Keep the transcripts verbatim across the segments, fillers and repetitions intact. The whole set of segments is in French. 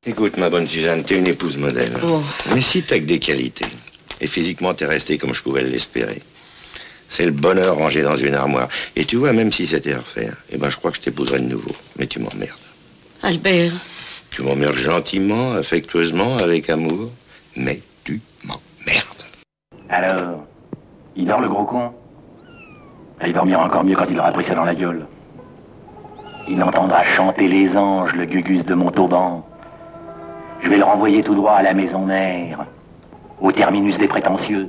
Écoute, ma bonne Suzanne, t'es une épouse modèle. Hein. Oh. Mais si t'as que des qualités, et physiquement t'es restée comme je pouvais l'espérer, c'est le bonheur rangé dans une armoire. Et tu vois, même si c'était à refaire, eh ben je crois que je t'épouserais de nouveau. Mais tu m'emmerdes. Albert. Tu m'emmerdes gentiment, affectueusement, avec amour, mais tu m'emmerdes. Alors, il dort le gros con? Il dormira encore mieux quand il aura pris ça dans la gueule. Il entendra chanter les anges, le gugus de Montauban. Je vais le renvoyer tout droit à la maison mère, au terminus des prétentieux.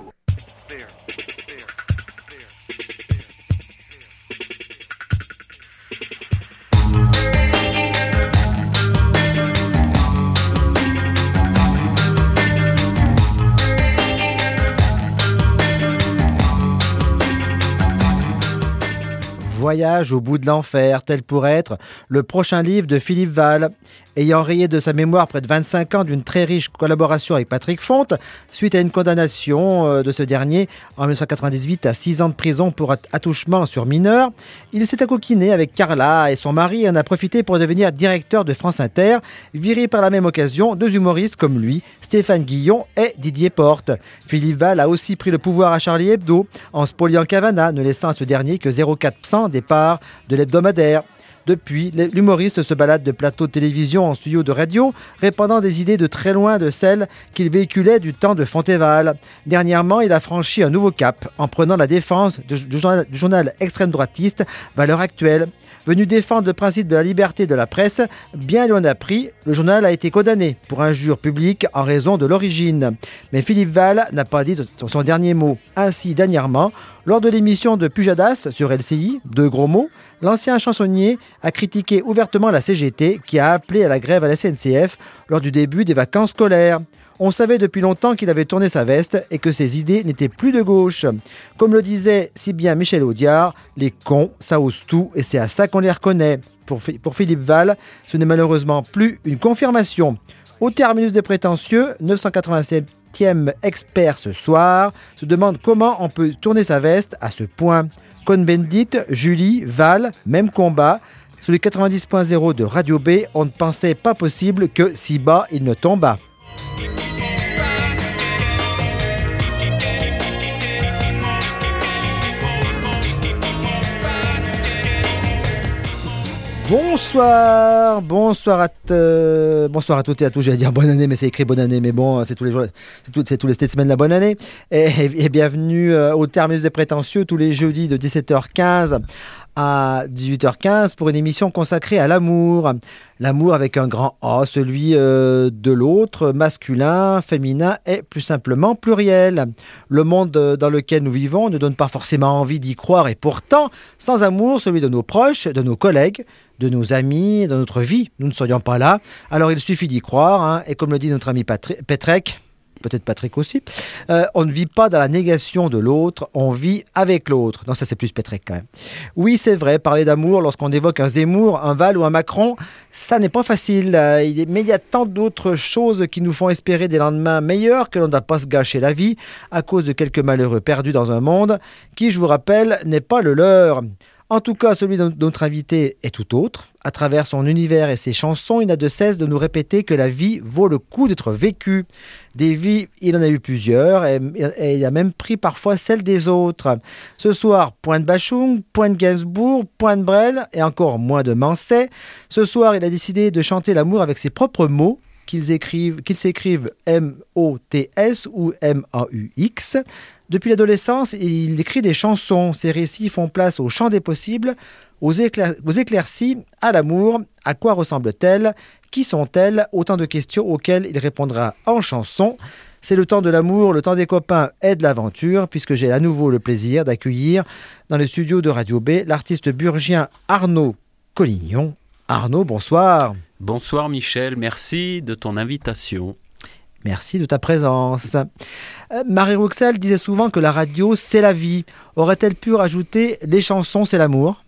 Voyage au bout de l'enfer, tel pourrait être le prochain livre de Philippe Val. Ayant rayé de sa mémoire près de vingt-cinq ans d'une très riche collaboration avec Patrick Fonte, suite à une condamnation de ce dernier en dix-neuf cent quatre-vingt-dix-huit à six ans de prison pour attouchement sur mineur, il s'est accoquiné avec Carla et son mari et en a profité pour devenir directeur de France Inter, viré par la même occasion deux humoristes comme lui, Stéphane Guillon et Didier Porte. Philippe Val a aussi pris le pouvoir à Charlie Hebdo en spoliant Cavana, ne laissant à ce dernier que zéro virgule quatre pour cent des parts de l'hebdomadaire. Depuis, l'humoriste se balade de plateau de télévision en studio de radio, répandant des idées de très loin de celles qu'il véhiculait du temps de Fontéval. Dernièrement, il a franchi un nouveau cap en prenant la défense du, du, journal, du journal extrême-droitiste Valeurs Actuelles. Venu défendre le principe de la liberté de la presse, bien loin d'appris, le journal a été condamné pour injure publique en raison de l'origine. Mais Philippe Val n'a pas dit son dernier mot. Ainsi, dernièrement, lors de l'émission de Pujadas sur L C I, deux gros mots, l'ancien chansonnier a critiqué ouvertement la C G T qui a appelé à la grève à la S N C F lors du début des vacances scolaires. On savait depuis longtemps qu'il avait tourné sa veste et que ses idées n'étaient plus de gauche. Comme le disait si bien Michel Audiard, les cons, ça ose tout et c'est à ça qu'on les reconnaît. Pour, pour Philippe Val, ce n'est malheureusement plus une confirmation. Au terminus des prétentieux, neuf cent quatre-vingt-septième expert ce soir, se demande comment on peut tourner sa veste à ce point. Cohn-Bendit, Julie, Val, même combat. Sur les quatre-vingt-dix point zéro de Radio B, on ne pensait pas possible que si bas il ne tomba. Bonsoir, bonsoir à, t- bonsoir à toutes et à tous. J'allais dire bonne année, mais c'est écrit bonne année, mais bon, c'est tous les jours, c'est, tout, c'est tous les semaines la bonne année. Et, et, et bienvenue au terminus des prétentieux tous les jeudis de dix-sept heures quinze à dix-huit heures quinze pour une émission consacrée à l'amour. L'amour avec un grand A, celui euh, de l'autre, masculin, féminin et plus simplement pluriel. Le monde dans lequel nous vivons ne donne pas forcément envie d'y croire et pourtant, sans amour, celui de nos proches, de nos collègues, de nos amis, de notre vie, nous ne serions pas là. Alors il suffit d'y croire, hein, et comme le dit notre ami Patri- Petrek, peut-être Patrick aussi, euh, on ne vit pas dans la négation de l'autre, on vit avec l'autre. Non, ça c'est plus Petrek quand même. Oui, c'est vrai, parler d'amour lorsqu'on évoque un Zemmour, un Val ou un Macron, ça n'est pas facile. Euh, il est, mais il y a tant d'autres choses qui nous font espérer des lendemains meilleurs que l'on ne doit pas se gâcher la vie à cause de quelques malheureux perdus dans un monde qui, je vous rappelle, n'est pas le leur. En tout cas, celui de notre invité est tout autre. À travers son univers et ses chansons, il n'a de cesse de nous répéter que la vie vaut le coup d'être vécue. Des vies, il en a eu plusieurs et, et il a même pris parfois celles des autres. Ce soir, point de Bachung, point de Gainsbourg, point de Brel et encore moins de Manset. Ce soir, il a décidé de chanter l'amour avec ses propres mots, qu'ils écrivent, qu'ils s'écrivent M O T S ou M A U X. Depuis l'adolescence, il écrit des chansons. Ses récits font place au champ des possibles, aux, éclair- aux éclaircies, à l'amour. À quoi ressemblent-elles? Qui sont-elles? Autant de questions auxquelles il répondra en chanson. C'est le temps de l'amour, le temps des copains et de l'aventure, puisque j'ai à nouveau le plaisir d'accueillir dans le studio de Radio B l'artiste burgien Arnaud Collignon. Arnaud, bonsoir. Bonsoir Michel, merci de ton invitation. Merci de ta présence. Euh, Marie Rouxel disait souvent que la radio, c'est la vie. Aurait-elle pu rajouter les chansons, c'est l'amour?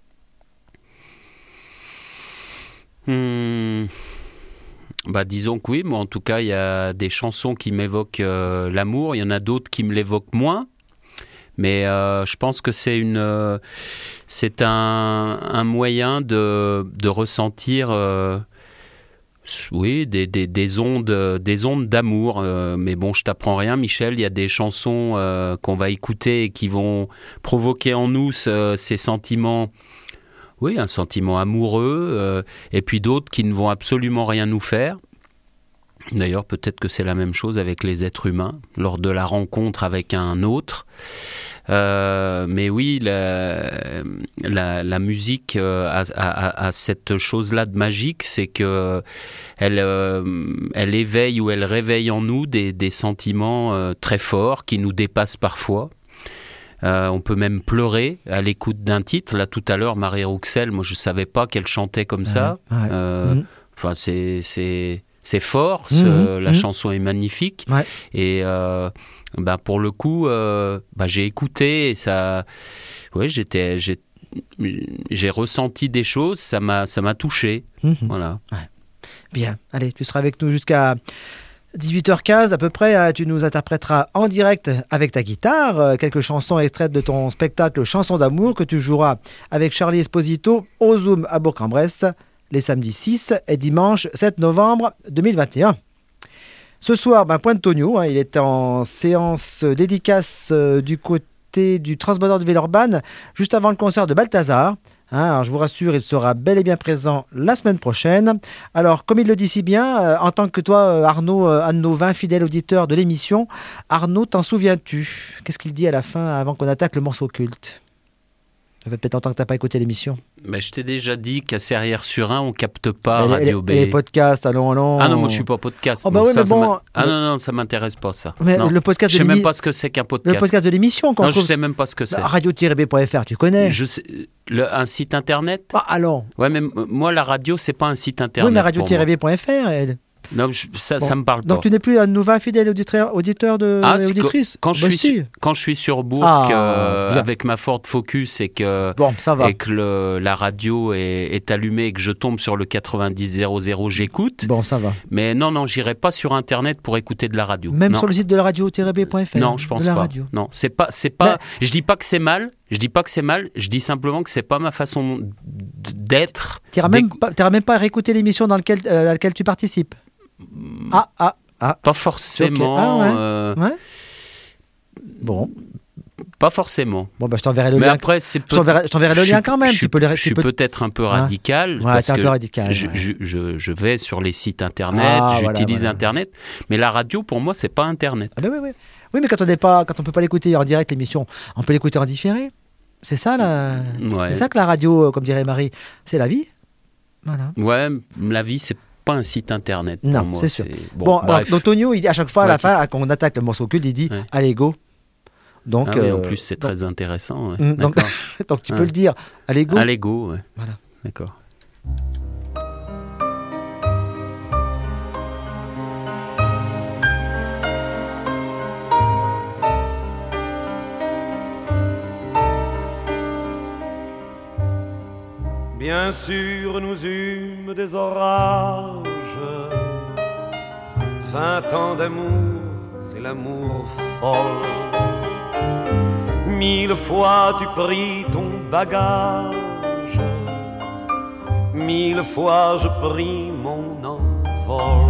hmm. Bah, disons que oui, moi en tout cas, il y a des chansons qui m'évoquent euh, l'amour, il y en a d'autres qui me l'évoquent moins. Mais euh, je pense que c'est, une, euh, c'est un, un moyen de, de ressentir... Euh, Oui, des, des, des ondes, des ondes d'amour. Euh, mais bon, je t'apprends rien, Michel. Il y a des chansons euh, qu'on va écouter et qui vont provoquer en nous ce, ces sentiments. Oui, un sentiment amoureux. Euh, et puis d'autres qui ne vont absolument rien nous faire. D'ailleurs, peut-être que c'est la même chose avec les êtres humains, lors de la rencontre avec un autre. Euh, mais oui, la, la, la musique euh, a, a, a cette chose-là de magique, c'est que elle, euh, elle éveille ou elle réveille en nous des, des sentiments euh, très forts qui nous dépassent parfois. Euh, on peut même pleurer à l'écoute d'un titre. Là, tout à l'heure, Marie Rouxel, moi, je savais pas qu'elle chantait comme ça. Ouais, ouais. Euh, Mmh. Enfin, c'est, c'est, c'est fort. Ce, Mmh, la mmh. chanson est magnifique. Ouais. Et euh, bah, pour le coup, euh, bah, j'ai écouté et ça, ouais, j'étais, j'ai, j'ai ressenti des choses. Ça m'a, ça m'a touché. Mmh. Voilà. Bien, allez, tu seras avec nous jusqu'à dix-huit heures quinze à peu près. Hein, tu nous interpréteras en direct avec ta guitare euh, quelques chansons extraites de ton spectacle Chansons d'amour que tu joueras avec Charlie Esposito au Zoom à Bourg-en-Bresse les samedis six et dimanche sept novembre deux mille vingt et un. Ce soir, ben, Point de Tonio, hein, il est en séance dédicace euh, du côté du Transbordeur de Villeurbanne juste avant le concert de Balthazar. Hein, alors je vous rassure, il sera bel et bien présent la semaine prochaine. Alors, comme il le dit si bien, euh, en tant que toi, euh, Arnaud, euh, un de nos vingt fidèles auditeurs de l'émission, Arnaud, t'en souviens-tu? Qu'est-ce qu'il dit à la fin, avant qu'on attaque le morceau culte? Ça fait peut-être longtemps que t'as pas écouté l'émission. Bah, je t'ai déjà dit qu'à Serrières-sur-Ain, on capte pas Et les- Radio et B. les, et les podcasts, allons, allons. Ah non, moi je suis pas podcast. Oh bah moi. oui, Ça, mais ça bon, m'a- Ah mais- non, non, ça m'intéresse pas ça. Mais Non. le podcast Je de sais même l'émi- pas ce que c'est qu'un podcast. Le podcast de l'émission qu'on Non, je trouve sais même pas ce que c'est. radio tiret b point f r, tu connais? Je sais, le, un site internet. Ah, allons. Ouais, mais m- moi la radio c'est pas un site internet. Oui, mais radio pour tiret moi. b point f r. elle. Non, je- ça, Bon. ça me parle pas. Donc tu n'es plus un de nos vingt fidèles auditeurs, auditeurs de Ah, c'est auditrices. Quand je Bah, suis si. sur, quand je suis sur Bourg Ah, euh, bien. avec ma Ford Focus et que Bon, ça va. et que le, la radio est, est allumée et que je tombe sur le quatre-vingt-dix zéro zéro, j'écoute. Bon, ça va. Mais non, non, j'irai pas sur internet pour écouter de la radio. Même non. sur le site de la radio tiret b point f r. Non, je pense de la pas. radio. Non, c'est pas, c'est pas. Je dis pas que c'est mal. Je dis pas que c'est mal. Je dis simplement que c'est pas ma façon d- d'être. Tu n'iras même, d'écou- pas- t'iras même pas réécouter l'émission dans laquelle, euh, dans laquelle tu participes. Ah, ah, ah. Pas forcément. Ok. Ah ouais. euh, Ouais. Bon. Pas forcément. Bon, bah, je t'enverrai le Mais lien. après, c'est Je t'enverrai, je t'enverrai le je lien suis- quand même. Je Tu suis, peux les, je tu suis peux- peut-être un peu Hein radical. Ouais, parce t'es un que peu radical, Je, ouais. je, je, je vais sur les sites internet, Ah, j'utilise voilà, voilà. internet. Mais la radio, pour moi, c'est pas internet. Ah, ben oui, oui. Oui, mais quand on n'est pas, quand on peut pas l'écouter en direct, l'émission, on peut l'écouter en différé. C'est ça, la... Ouais. c'est ça que la radio, euh, comme dirait Marie, c'est la vie. Voilà. Ouais, la vie, c'est pas un site internet. Pour Non, moi. c'est sûr. Bon, Bon, alors, bref. donc Tonio, il dit à chaque fois, à Ouais, la qui fin, quand on attaque le morceau culte, il dit Ouais. allez, go. Donc, Ah oui, en euh, plus, c'est donc- très intéressant. ouais. Hum, donc, D'accord. donc tu peux Ouais. le dire allez, go. Allez, go. Ouais. Voilà. D'accord. Bien sûr, nous eûmes des orages. Vingt ans d'amour, c'est l'amour folle. Mille fois tu pris ton bagage. Mille fois je pris mon envol.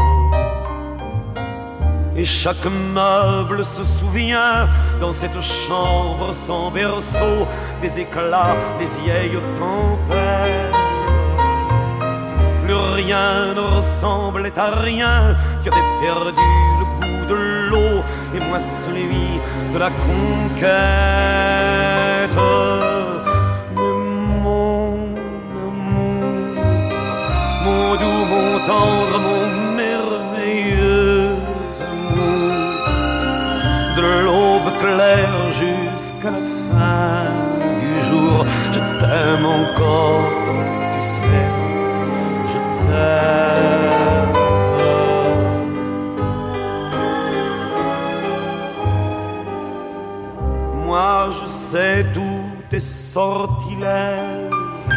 Et chaque meuble se souvient dans cette chambre sans berceau des éclats des vieilles tempêtes. Plus rien ne ressemblait à rien. Tu avais perdu le goût de l'eau et moi celui de la conquête. Mais mon amour, mon doux, mon tendre, mon merveilleux amour, de l'aube claire jusqu'à la fin du jour, je t'aime encore, tu sais, je t'aime. Moi je sais tous tes sortilèges,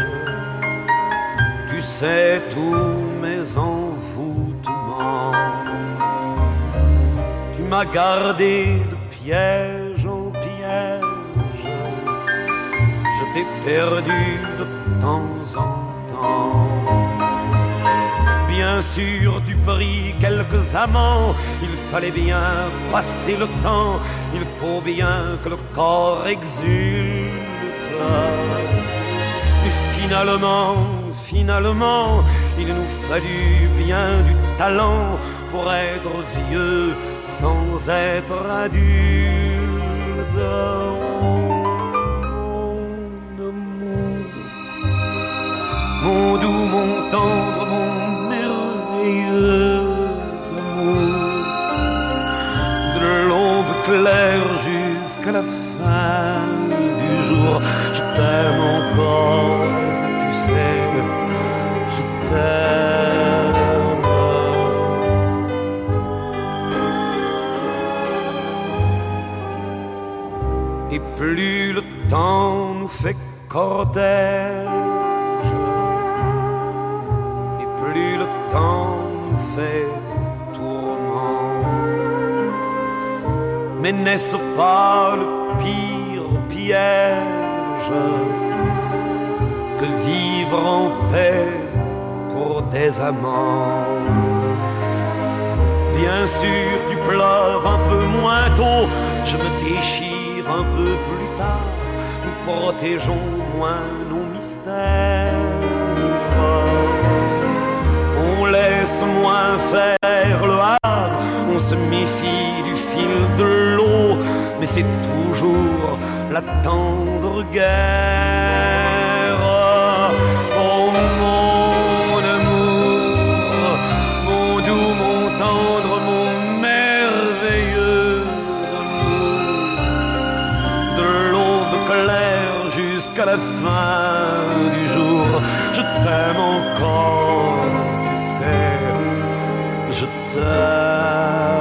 tu sais tous mes envoûtements. Tu m'as gardé de piège en piège, je t'ai perdu de temps en temps. bien sûr du prix quelques amants. Il fallait bien passer le temps, il faut bien que le corps exulte. Et finalement, finalement, il nous fallut bien du talent pour être vieux sans être adulte. Mon doux, mon tendre, mon merveilleux amour, de l'aube claire jusqu'à la fin du jour, je t'aime encore, tu sais, je t'aime. Et plus le temps nous fait cortège, plus le temps nous fait tourment. Mais n'est-ce pas le pire piège que vivre en paix pour des amants? Bien sûr tu pleures un peu moins tôt, je me déchire un peu plus tard, nous protégeons moins nos mystères. On laisse moins faire le hasard, on se méfie du fil de l'eau, mais c'est toujours la tendre guerre. Oh mon amour, mon doux, mon tendre, mon merveilleux amour, de l'aube claire jusqu'à la fin du jour, je t'aime encore. Je t'aime.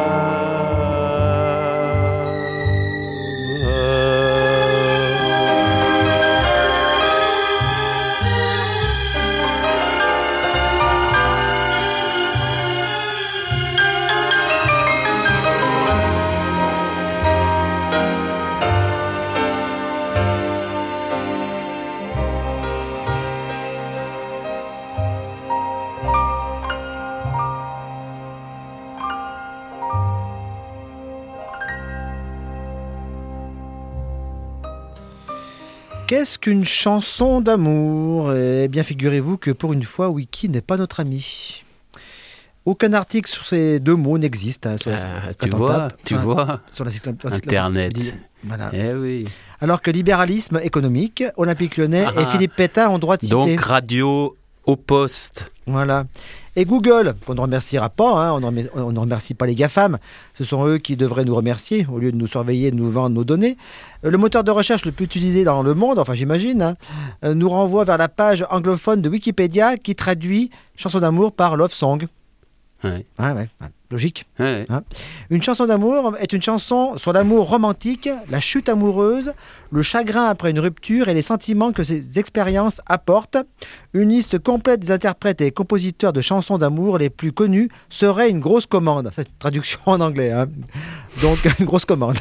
Qu'est-ce qu'une chanson d'amour ? Eh bien, figurez-vous que pour une fois, Wiki n'est pas notre ami. Aucun article sur ces deux mots n'existe. Hein, sur la, euh, tu vois, tape, tu enfin, vois, sur la, sur la, Internet. Voilà. Eh oui. Alors que libéralisme économique, Olympique Lyonnais ah, et Philippe Pétain ont droit de citer. Donc radio au poste. Voilà. Et Google, qu'on ne remerciera pas, hein, on, ne, on ne remercie pas les GAFAM, ce sont eux qui devraient nous remercier au lieu de nous surveiller, de nous vendre nos données. Le moteur de recherche le plus utilisé dans le monde, enfin j'imagine, hein, nous renvoie vers la page anglophone de Wikipédia qui traduit chanson d'amour par love song. Ouais. Ah ouais, ouais. Logique. Ouais. Hein. Une chanson d'amour est une chanson sur l'amour romantique, la chute amoureuse, le chagrin après une rupture et les sentiments que ces expériences apportent. Une liste complète des interprètes et compositeurs de chansons d'amour les plus connus serait une grosse commande. C'est une traduction en anglais, hein. Donc une grosse commande.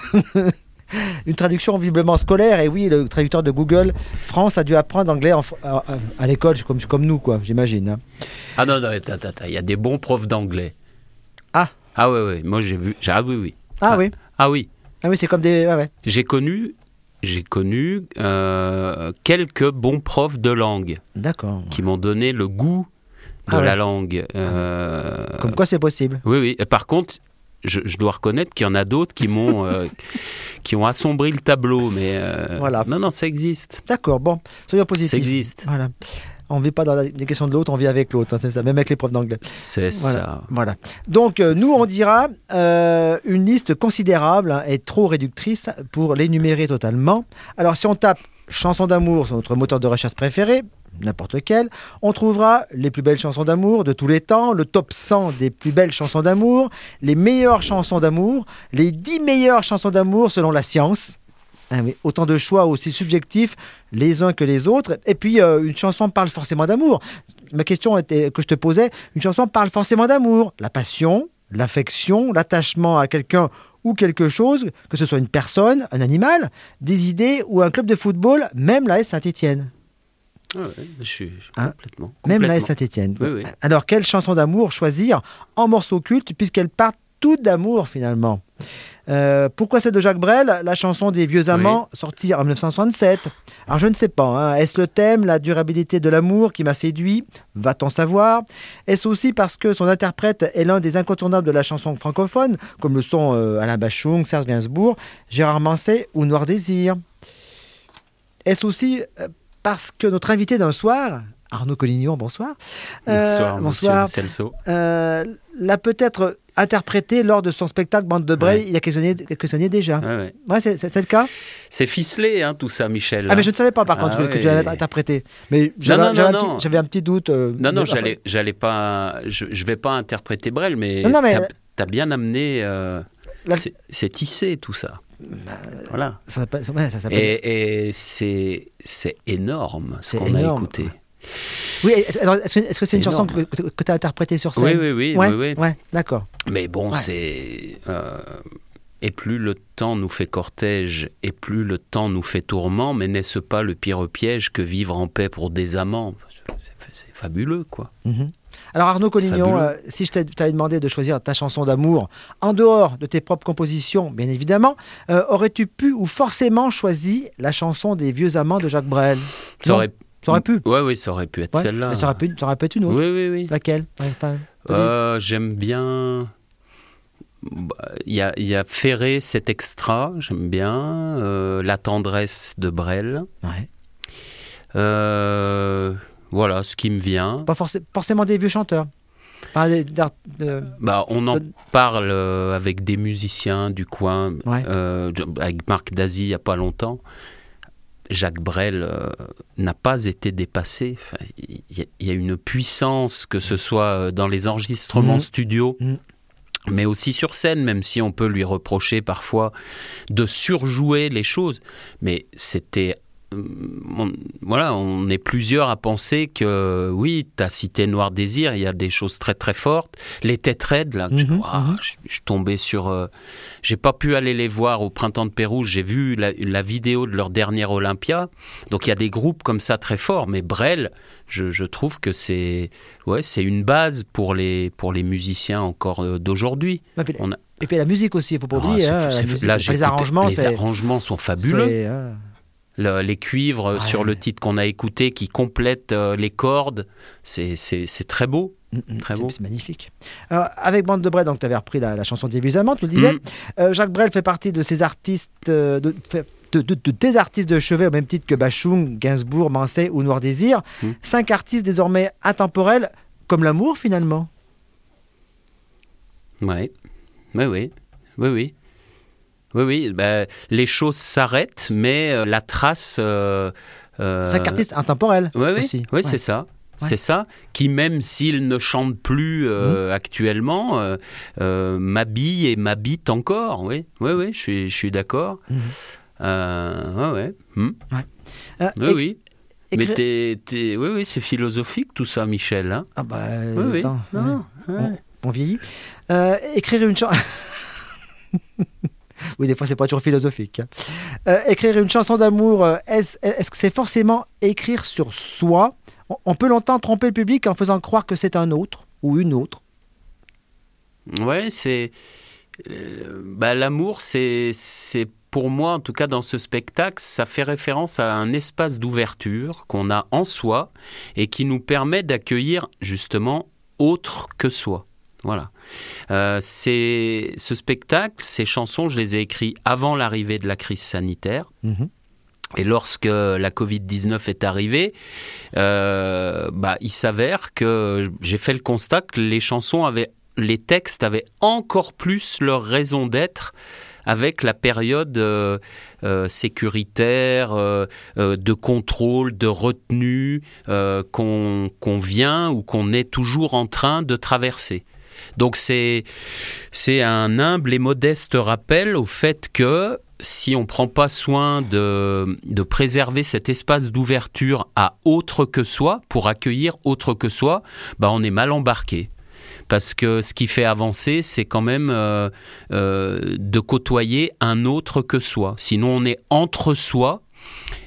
Une traduction visiblement scolaire, et oui, le traducteur de Google France a dû apprendre l'anglais en, à, à, à l'école, comme, comme nous, quoi, j'imagine. Hein. Ah non, non, attends, attends, il y a des bons profs d'anglais. Ah Ah oui, oui, moi j'ai vu, j'ai, ah oui, oui. Ah, ah oui Ah oui. Ah oui, c'est comme des... Ah, ouais. J'ai connu, j'ai connu euh, quelques bons profs de langue. D'accord. Qui m'ont donné le goût de ah, la ouais. langue. Euh, comme quoi c'est possible. Oui, oui. Et par contre... Je, je dois reconnaître qu'il y en a d'autres qui m'ont euh, qui ont assombri le tableau, mais euh, voilà. non, non, ça existe. D'accord, bon, soyons positifs. Ça existe. Voilà. On ne vit pas dans la, les questions de l'autre, on vit avec l'autre, hein, c'est ça, même avec les profs d'anglais. C'est voilà. ça. Voilà. Donc, euh, nous, on dira euh, une liste considérable hein, est trop réductrice pour l'énumérer totalement. Alors, si on tape chansons d'amour sur notre moteur de recherche préféré, n'importe lequel, on trouvera les plus belles chansons d'amour de tous les temps, le top cent des plus belles chansons d'amour, les meilleures chansons d'amour, les dix meilleures chansons d'amour selon la science. Hein, mais autant de choix aussi subjectifs les uns que les autres. Et puis, euh, une chanson parle forcément d'amour. Ma question était, que je te posais, une chanson parle forcément d'amour. La passion, l'affection, l'attachement à quelqu'un ou quelque chose, que ce soit une personne, un animal, des idées ou un club de football, même la S Saint-Étienne. Ah ouais, je suis Hein complètement, Même complètement. là, Saint-Étienne. Oui, oui. Alors, quelle chanson d'amour choisir en morceau culte, puisqu'elles partent toutes d'amour, finalement? Euh, pourquoi celle de Jacques Brel, la chanson des vieux amants, sortie en mille neuf cent soixante-sept? Alors je ne sais pas, hein. Est-ce le thème, la durabilité de l'amour qui m'a séduit? Va-t-on savoir? Est-ce aussi parce que son interprète est l'un des incontournables de la chanson francophone, comme le sont euh, Alain Bachung, Serge Gainsbourg, Gérard Manset ou Noir Désir? Est-ce aussi euh, parce que notre invité d'un soir, Arnaud Collignon, bonsoir. Euh, Bonsoir, bonsoir. monsieur Celso. Euh, l'a peut-être interprété lors de son spectacle Bande de Breil Ouais. il y a quelques années, quelques années déjà. Ouais, ouais. Ouais, c'est, c'est, c'est le cas. C'est ficelé, hein, tout ça, Michel. Ah, mais je ne savais pas par contre Ah que, que ouais. tu l'avais interprété. Mais j'avais, non, j'avais, non, un, non. petit, j'avais un petit doute. euh, Non, non, de- j'allais, j'allais pas. Je, je vais pas interpréter Brel, mais, Non, non, mais- t'as, t'as bien amené. euh, La- c'est, c'est tissé tout ça. Voilà. Ça s'appelle, ouais, ça s'appelle- Et, et c'est, c'est énorme ce C'est qu'on énorme. a écouté. Oui, est-ce, alors, est-ce que, est-ce que c'est une C'est chanson énorme. que, que tu as interprétée sur scène? Oui, oui, oui, ouais, oui, oui. ouais, d'accord. Mais bon, Ouais. c'est. euh, et plus le temps nous fait cortège, et plus le temps nous fait tourment, mais n'est-ce pas le pire piège que vivre en paix pour des amants? C'est, c'est fabuleux, quoi. Mhm. Alors Arnaud Collignon, Fabuleux. euh, si je t'avais demandé de choisir ta chanson d'amour en dehors de tes propres compositions, bien évidemment, euh, aurais-tu pu ou forcément choisi la chanson des vieux amants de Jacques Brel? Ça Non, aurait, ça aurait pu. ouais, oui, ça aurait pu être Ouais, celle-là. mais ça aurait pu, ça aurait pu être une autre. Oui, oui, oui. Laquelle? Ouais, pas- t'as dit- Euh, j'aime bien. Il y a, il y a Ferré, cet extra, j'aime bien. Euh, La tendresse de Brel. Ouais. Euh, voilà ce qui me vient. Pas forcé- forcément des vieux chanteurs. Pas des- d'art- de- Bah, on en de- parle euh, avec des musiciens du coin, Ouais. euh, avec Marc Dazy il n'y a pas longtemps. Jacques Brel euh, n'a pas été dépassé. Enfin, il y, a- il y a une puissance, que ce soit dans les enregistrements Mhm. studio, Mhm. mais aussi sur scène, même si on peut lui reprocher parfois de surjouer les choses. Mais c'était... On, voilà, on est plusieurs à penser que, oui, tu as cité Noir Désir, il y a des choses très très fortes. Les Têtes Raides, là, que je, Mhm, ouah, mhm. je, je suis tombé sur... euh, j'ai pas pu aller les voir au Printemps de Pérouse, j'ai vu la, la vidéo de leur dernière Olympia. Donc il y a des groupes comme ça très forts, mais Brel, je, je trouve que c'est, ouais, c'est une base pour les, pour les musiciens encore euh, d'aujourd'hui. Et puis, On a- et puis la musique aussi, il faut pas Ah, oublier. c'est- hein, c'est- la musique, là, enfin, j'ai les écouté- arrangements, les c'est, arrangements sont fabuleux. c'est, euh, Le- les cuivres Ouais. sur le titre qu'on a écouté qui complètent euh, les cordes, c'est, c'est, c'est très beau. mm, mm, Très c'est, beau. c'est magnifique. Alors, avec Bande de Brel, donc tu avais repris la, la chanson des vieux amants, tu le disais. Mm. Euh, Jacques Brel fait partie de ces artistes, euh, de, fait- de, de- de tes artistes de chevet, au même titre que Bachung, Gainsbourg, Manset ou Noir Désir. Mm. Cinq artistes désormais intemporels, comme l'amour finalement. Ouais. Oui, oui. Oui, oui. Oui, oui. Ben, les choses s'arrêtent, mais euh, la trace. Euh, euh, Cinq artistes intemporels ouais, oui, aussi. oui, Ouais. c'est ça. Ouais. C'est ça, qui même s'ils ne chantent plus euh, actuellement, euh, euh, m'habillent et m'habitent encore. Oui, oui, oui, je suis, je suis d'accord. Mhm. Euh, ouais, ouais. Hmm. Euh, Oui, et- oui. écri- Mais t'es, t'es- oui, oui, c'est philosophique tout ça, Michel. Hein. Ah bah, Oui, oui. attends, Non, ouais. ouais. On, on vieillit. Euh, écrire une chanson. Oui, des fois, c'est pas toujours philosophique. hein. Euh, écrire une chanson d'amour, euh, est-ce, est-ce que c'est forcément écrire sur soi? On, on peut longtemps tromper le public en faisant croire que c'est un autre ou une autre. Ouais, c'est. euh, bah, l'amour, c'est, c'est pour moi, en tout cas dans ce spectacle, ça fait référence à un espace d'ouverture qu'on a en soi et qui nous permet d'accueillir justement autre que soi. Voilà. Euh, c'est, ce spectacle, ces chansons, je les ai écrites avant l'arrivée de la crise sanitaire. Mhm. Et lorsque la covid dix-neuf est arrivée, euh, bah, il s'avère que j'ai fait le constat que les chansons avaient, les textes avaient encore plus leur raison d'être avec la période euh, euh, sécuritaire, euh, euh, de contrôle, de retenue euh, qu'on, qu'on vient ou qu'on est toujours en train de traverser. Donc c'est, c'est un humble et modeste rappel au fait que si on ne prend pas soin de, de préserver cet espace d'ouverture à autre que soi, pour accueillir autre que soi, bah on est mal embarqué. Parce que ce qui fait avancer, c'est quand même euh, euh, de côtoyer un autre que soi. Sinon, on est entre soi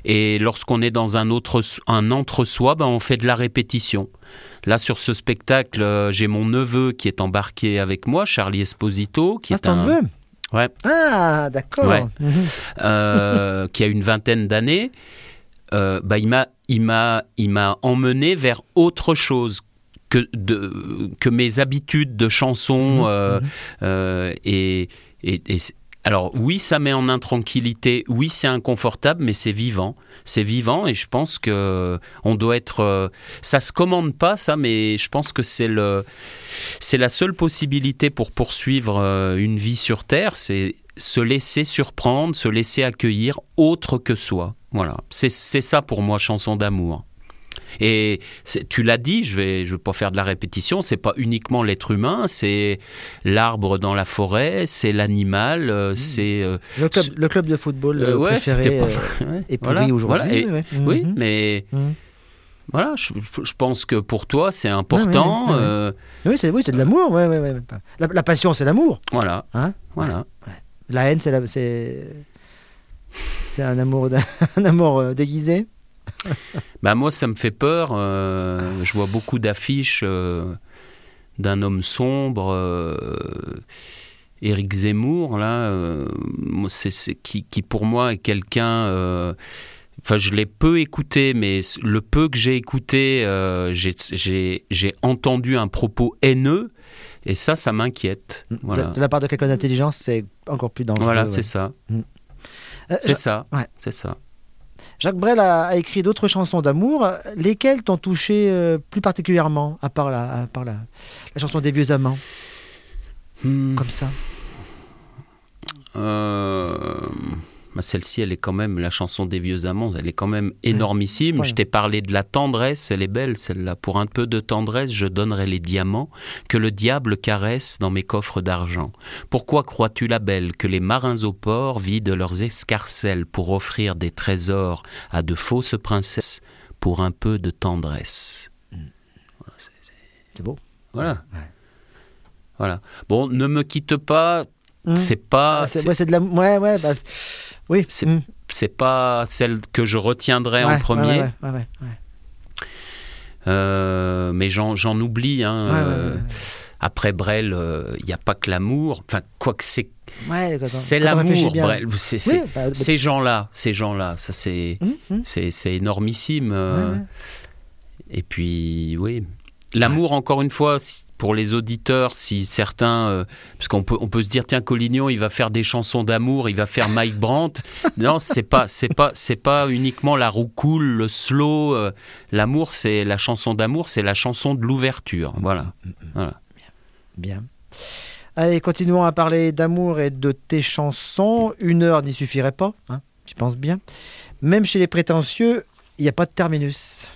Et lorsqu'on est dans un, autre, un entre-soi, ben on fait de la répétition. Là, sur ce spectacle, euh, j'ai mon neveu qui est embarqué avec moi, Charlie Esposito. Qui ah, est c'est ton un... neveu ? Ouais. Ah, d'accord. Ouais. Mmh. Euh, qui a une vingtaine d'années. Euh, bah, il m'a, il m'a, il m'a emmené vers autre chose que, de, que mes habitudes de chansons. Mmh. Euh, Mmh. euh, et, et, et alors, oui, ça met en intranquillité. Oui, c'est inconfortable, mais c'est vivant. C'est vivant et je pense que on doit être... Euh, ça se commande pas, ça, mais je pense que c'est, le, c'est la seule possibilité pour poursuivre euh, une vie sur Terre, c'est se laisser surprendre, se laisser accueillir autre que soi. Voilà, c'est, c'est ça pour moi, chanson d'amour. Et tu l'as dit, je vais, je vais pas faire de la répétition, c'est pas uniquement l'être humain, c'est l'arbre dans la forêt, c'est l'animal, mmh. c'est... Euh, le, club, le club de football euh, ouais, préféré pas... euh, ouais, est pourri voilà, aujourd'hui. Voilà, et, ouais. Oui, mmh. mais... Mmh. Voilà, je, je pense que pour toi, c'est Ah, important. ouais, ouais, ouais. Euh... Oui, c'est, oui, c'est de l'amour. Ouais, ouais, ouais. La, la passion, c'est l'amour. Voilà. Hein voilà. Ouais. La haine, c'est, la, c'est... c'est un amour, un amour euh, déguisé. Bah moi, ça me fait peur. Euh, je vois beaucoup d'affiches euh, d'un homme sombre, euh, Éric Zemmour, là, euh, c'est, c'est, qui, qui pour moi est quelqu'un... Euh, Enfin, je l'ai peu écouté, mais le peu que j'ai écouté, euh, j'ai, j'ai, j'ai entendu un propos haineux, et ça, ça m'inquiète. Voilà. De, de la part de quelqu'un d'intelligent, c'est encore plus dangereux. Voilà, ouais. c'est ça. Mm. Euh, c'est ja- ça. ouais. C'est ça. Jacques Brel a, a écrit d'autres chansons d'amour. Lesquelles t'ont touché euh, plus particulièrement, à part la, à part la, la chanson des vieux amants, Hmm. comme ça? Euh... Celle-ci, elle est quand même, la chanson des vieux amants, elle est quand même énormissime. Ouais. Je t'ai parlé de la tendresse, elle est belle celle-là. Pour un peu de tendresse, je donnerai les diamants que le diable caresse dans mes coffres d'argent. Pourquoi crois-tu la belle que les marins au port vident leurs escarcelles pour offrir des trésors à de fausses princesses pour un peu de tendresse? Voilà, c'est, c'est... C'est beau. Voilà. Ouais. Voilà. Bon, ne me quitte pas. Mmh. C'est pas. Ah, c'est, c'est... ouais, c'est de la. Ouais, ouais. Bah, c'est... Oui. C'est, mmh. c'est pas celle que je retiendrai ouais, en premier. Ouais, ouais, ouais, ouais, ouais. Euh, mais j'en, j'en oublie. Hein, Ouais, ouais, euh, ouais, ouais. Après Brel, il euh, n'y a pas que l'amour. Enfin, quoi que c'est. Ouais, quand on- c'est quand on réfléchit l'amour, bien. Brel. C'est, Oui, c'est, bah, bah, ces gens-là, ces gens-là, ça c'est, mmh, mmh. c'est, c'est énormissime. euh, Ouais, ouais. Et puis, oui. L'amour, encore une fois, si- pour les auditeurs, si certains... Euh, parce qu'on peut, on peut se dire, tiens, Collignon, il va faire des chansons d'amour, il va faire Mike Brandt. Non, c'est pas, c'est pas, c'est pas uniquement la roucoule, le slow. Euh, l'amour, c'est la chanson d'amour, c'est la chanson de l'ouverture. Voilà. voilà. Bien. Allez, continuons à parler d'amour et de tes chansons. Une heure n'y suffirait pas, hein, tu penses bien. Même chez les prétentieux, il n'y a pas de terminus.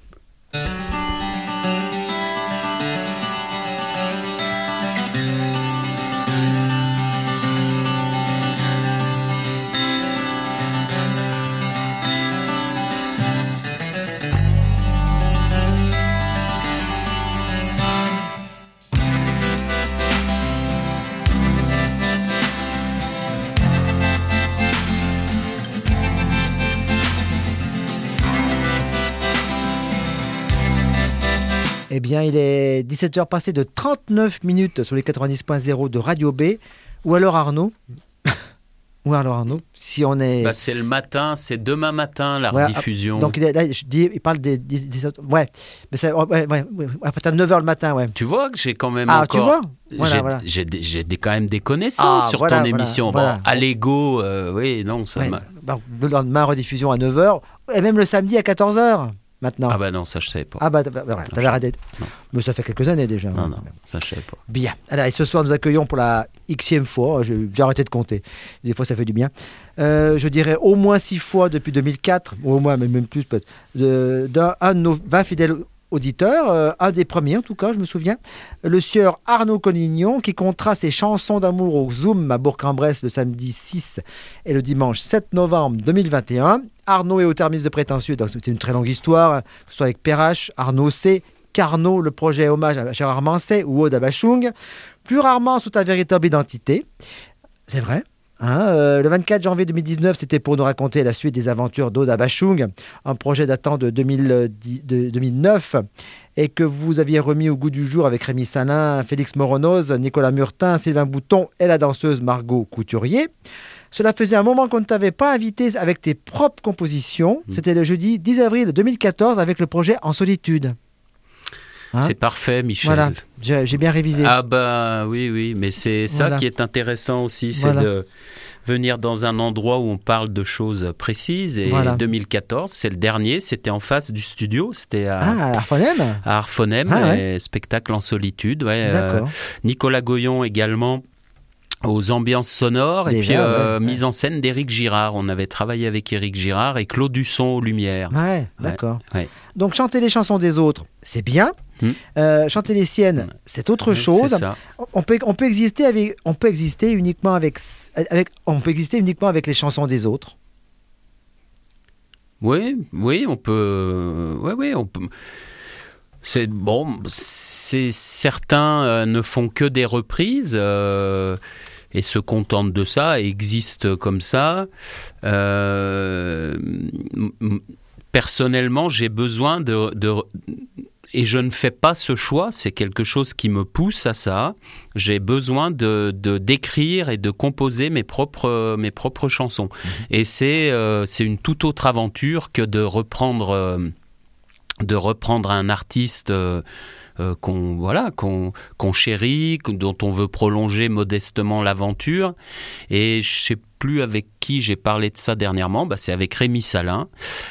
Eh bien, il est dix-sept heures passées de trente-neuf minutes sur les quatre-vingt-dix point zéro de Radio B. Ou alors Arnaud. Ou alors Arnaud, si on est... Bah, c'est le matin, c'est demain matin, la Ouais, rediffusion. Donc il est- là, je dis, il parle des dix-sept heures. Ouais, mais c'est ouais, ouais, ouais, après t'as neuf heures le matin, ouais. Tu vois que j'ai quand même Ah, encore... tu vois Voilà, j'ai, voilà. j'ai, des- j'ai des- quand même des connaissances Ah, sur voilà, ton voilà, émission. voilà. Bon, à l'ego, euh, oui, non, ça Ouais, m'a... bah, le lendemain, rediffusion à neuf heures. Et même le samedi à quatorze heures, maintenant. Ah bah non, ça je savais pas. Ah bah, bah, voilà, t'avais arrêté. Non. Mais ça fait quelques années déjà. Non, hein, non, quand même. ça je savais pas. Bien. Alors, et ce soir, nous accueillons pour la xème fois, j'ai, j'ai arrêté de compter, des fois ça fait du bien, euh, je dirais au moins six fois depuis deux mille quatre, ou au moins, mais même plus peut-être, de, d'un un de nos vingt fidèles auditeurs, euh, un des premiers en tout cas, je me souviens, le sieur Arnaud Collignon, qui comptera ses chansons d'amour au Zoom à Bourg-en-Bresse le samedi six et le dimanche sept novembre deux mille vingt et un. Arnaud est au terminus de prétentieux, donc c'est une très longue histoire, hein, que ce soit avec Perrache, Arnaud C., Carnot, le projet hommage à Gérard Manset ou Aude à Bachung, plus rarement sous ta véritable identité. C'est vrai, Hein, euh, le vingt-quatre janvier deux mille dix-neuf, c'était pour nous raconter la suite des aventures d'Oda Bachung, un projet datant de, deux mille dix, de deux mille neuf, et que vous aviez remis au goût du jour avec Rémi Salin, Félix Moronoz, Nicolas Murtin, Sylvain Bouton et la danseuse Margot Couturier. Cela faisait un moment qu'on ne t'avait pas invité avec tes propres compositions. Mmh. C'était le jeudi dix avril deux mille quatorze avec le projet En Solitude. Hein? C'est parfait, Michel. Voilà, j'ai, j'ai bien révisé. Ah bah oui, oui, mais c'est ça voilà. qui est intéressant aussi, c'est voilà. de venir dans un endroit où on parle de choses précises. Et voilà. deux mille quatorze, c'est le dernier, c'était en face du studio, c'était à, ah, à Arfonhem. À Arfonhem, ah, ouais. Spectacle en solitude. Ouais, D'accord. Euh, Nicolas Goyon également. Aux ambiances sonores. Déjà, et puis euh, ouais, mise ouais. en scène d'Éric Girard. On avait travaillé avec Éric Girard et Claude Dusson aux lumières. Ouais, ouais. D'accord. Ouais. Donc chanter les chansons des autres, c'est bien. Hum. Euh, chanter les siennes, c'est autre chose. C'est ça. On peut, on peut exister avec, on peut exister uniquement avec, avec, on peut exister uniquement avec les chansons des autres. Oui, oui, on peut. Oui, oui, on peut. C'est bon, c'est certains euh, ne font que des reprises euh, et se contentent de ça, et existent comme ça. Euh, m- personnellement, j'ai besoin de, de et je ne fais pas ce choix. C'est quelque chose qui me pousse à ça. J'ai besoin de, de d'écrire et de composer mes propres mes propres chansons. Mmh. Et c'est euh, c'est une toute autre aventure que de reprendre. Euh, de reprendre un artiste euh, euh, qu'on voilà qu'on qu'on chérit, dont on veut prolonger modestement l'aventure. Et je sais plus avec qui j'ai parlé de ça dernièrement. Bah, c'est avec Rémi Salin,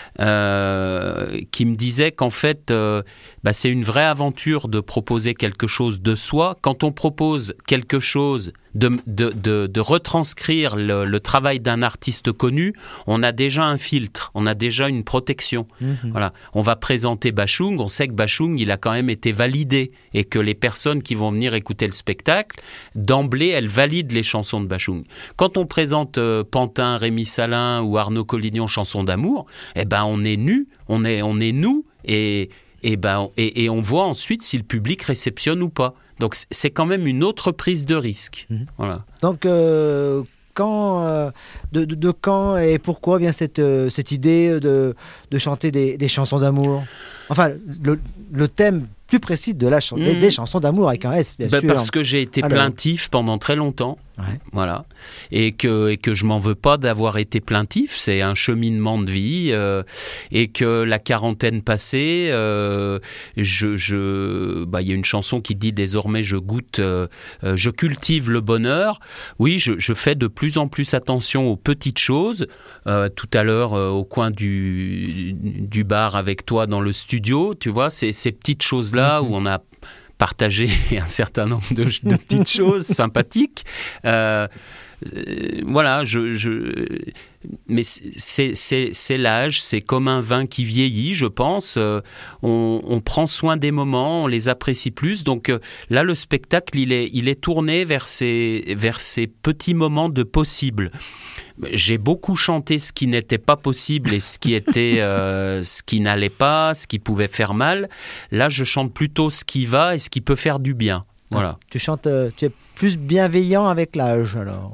euh, qui me disait qu'en fait, euh, bah, c'est une vraie aventure de proposer quelque chose de soi. Quand on propose quelque chose, de, de, de, de retranscrire le, le travail d'un artiste connu, on a déjà un filtre, on a déjà une protection. Mmh. Voilà. On va présenter Bachung, on sait que Bachung, il a quand même été validé, et que les personnes qui vont venir écouter le spectacle, d'emblée, elles valident les chansons de Bachung. Quand on présente euh, Pantin, Rémi Salin ou Arnaud Collignon, Chansons d'amour, eh ben on est nus, on est, on est nous, et, et, ben, et, et on voit ensuite si le public réceptionne ou pas. Donc c'est quand même une autre prise de risque. Mmh. Voilà. Donc euh, quand, euh, de, de, de quand et pourquoi vient cette, euh, cette idée de, de chanter des, des chansons d'amour ? Enfin, le, le thème plus précis de la ch- mmh. des, des chansons d'amour avec un S, bien ben sûr. Parce que j'ai été Alors... plaintif pendant très longtemps. Ouais. Voilà, et que et que je m'en veux pas d'avoir été plaintif. C'est un cheminement de vie, euh, et que la quarantaine passée, euh, je je bah il y a une chanson qui dit désormais je goûte, euh, je cultive le bonheur. Oui, je je fais de plus en plus attention aux petites choses. Euh, tout à l'heure, euh, au coin du du bar avec toi dans le studio, tu vois, c'est ces petites choses là mm-hmm. où on a partager un certain nombre de, de petites choses sympathiques. Euh, euh, voilà, je, je, mais c'est, c'est, c'est l'âge, c'est comme un vin qui vieillit, je pense. Euh, on, on prend soin des moments, on les apprécie plus. Donc euh, là, le spectacle, il est, il est tourné vers ces, vers ces petits moments de possible. J'ai beaucoup chanté ce qui n'était pas possible et ce qui était, euh, ce qui n'allait pas, ce qui pouvait faire mal. Là, je chante plutôt ce qui va et ce qui peut faire du bien. Voilà. Ah, tu chantes, euh, tu es plus bienveillant avec l'âge, alors.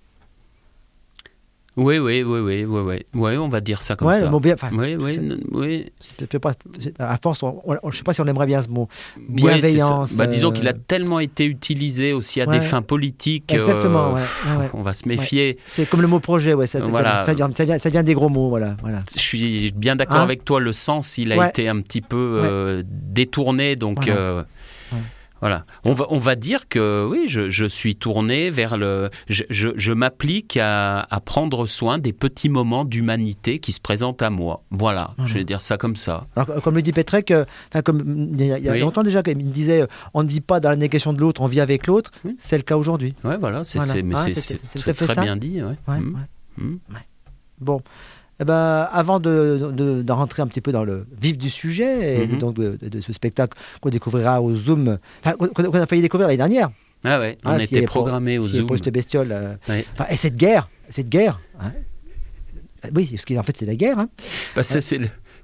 Oui, oui, oui, oui, oui, oui, oui, on va dire ça comme ouais, ça. Bon, bien, oui, oui, oui. Pas, à force, on, on, je ne sais pas si on aimerait bien ce mot. Bienveillance. Ouais, bah, disons qu'il a tellement été utilisé aussi à ouais. des fins politiques. Exactement, euh, ouais, ouais, ouais. On va se méfier. Ouais. C'est comme le mot projet, ouais, ça, voilà. ça, ça, ça, vient, ça vient des gros mots, voilà. voilà. Je suis bien d'accord hein avec toi, le sens, il a ouais. été un petit peu euh, ouais. détourné, donc... Voilà. Euh, ouais. Voilà. On va, on va dire que oui, je, je suis tourné vers le. Je, je, je m'applique à, à prendre soin des petits moments d'humanité qui se présentent à moi. Voilà, mmh. je vais dire ça comme ça. Alors, comme le dit Pétrec, euh, comme il y a, il y a oui. longtemps déjà, il me disait on ne vit pas dans la négation de l'autre, on vit avec l'autre. Oui. C'est le cas aujourd'hui. Ouais, voilà, c'est, voilà. c'est, mais ah, c'est, c'est, c'est, c'est très ça. bien dit. Ouais. Ouais, mmh. Ouais. Mmh. Ouais. Bon. Eh ben, avant de, de, de rentrer un petit peu dans le vif du sujet, et mm-hmm. donc de, de, de ce spectacle qu'on découvrira au Zoom, enfin, qu'on, qu'on a failli découvrir l'année dernière. Ah ouais, on ah, était programmé pour, au si Zoom. Pour cette bestiole. Euh, ouais. enfin, et cette guerre, cette guerre, hein, oui, parce qu'en fait c'est la guerre. Hein. Bah, ça, c'est le...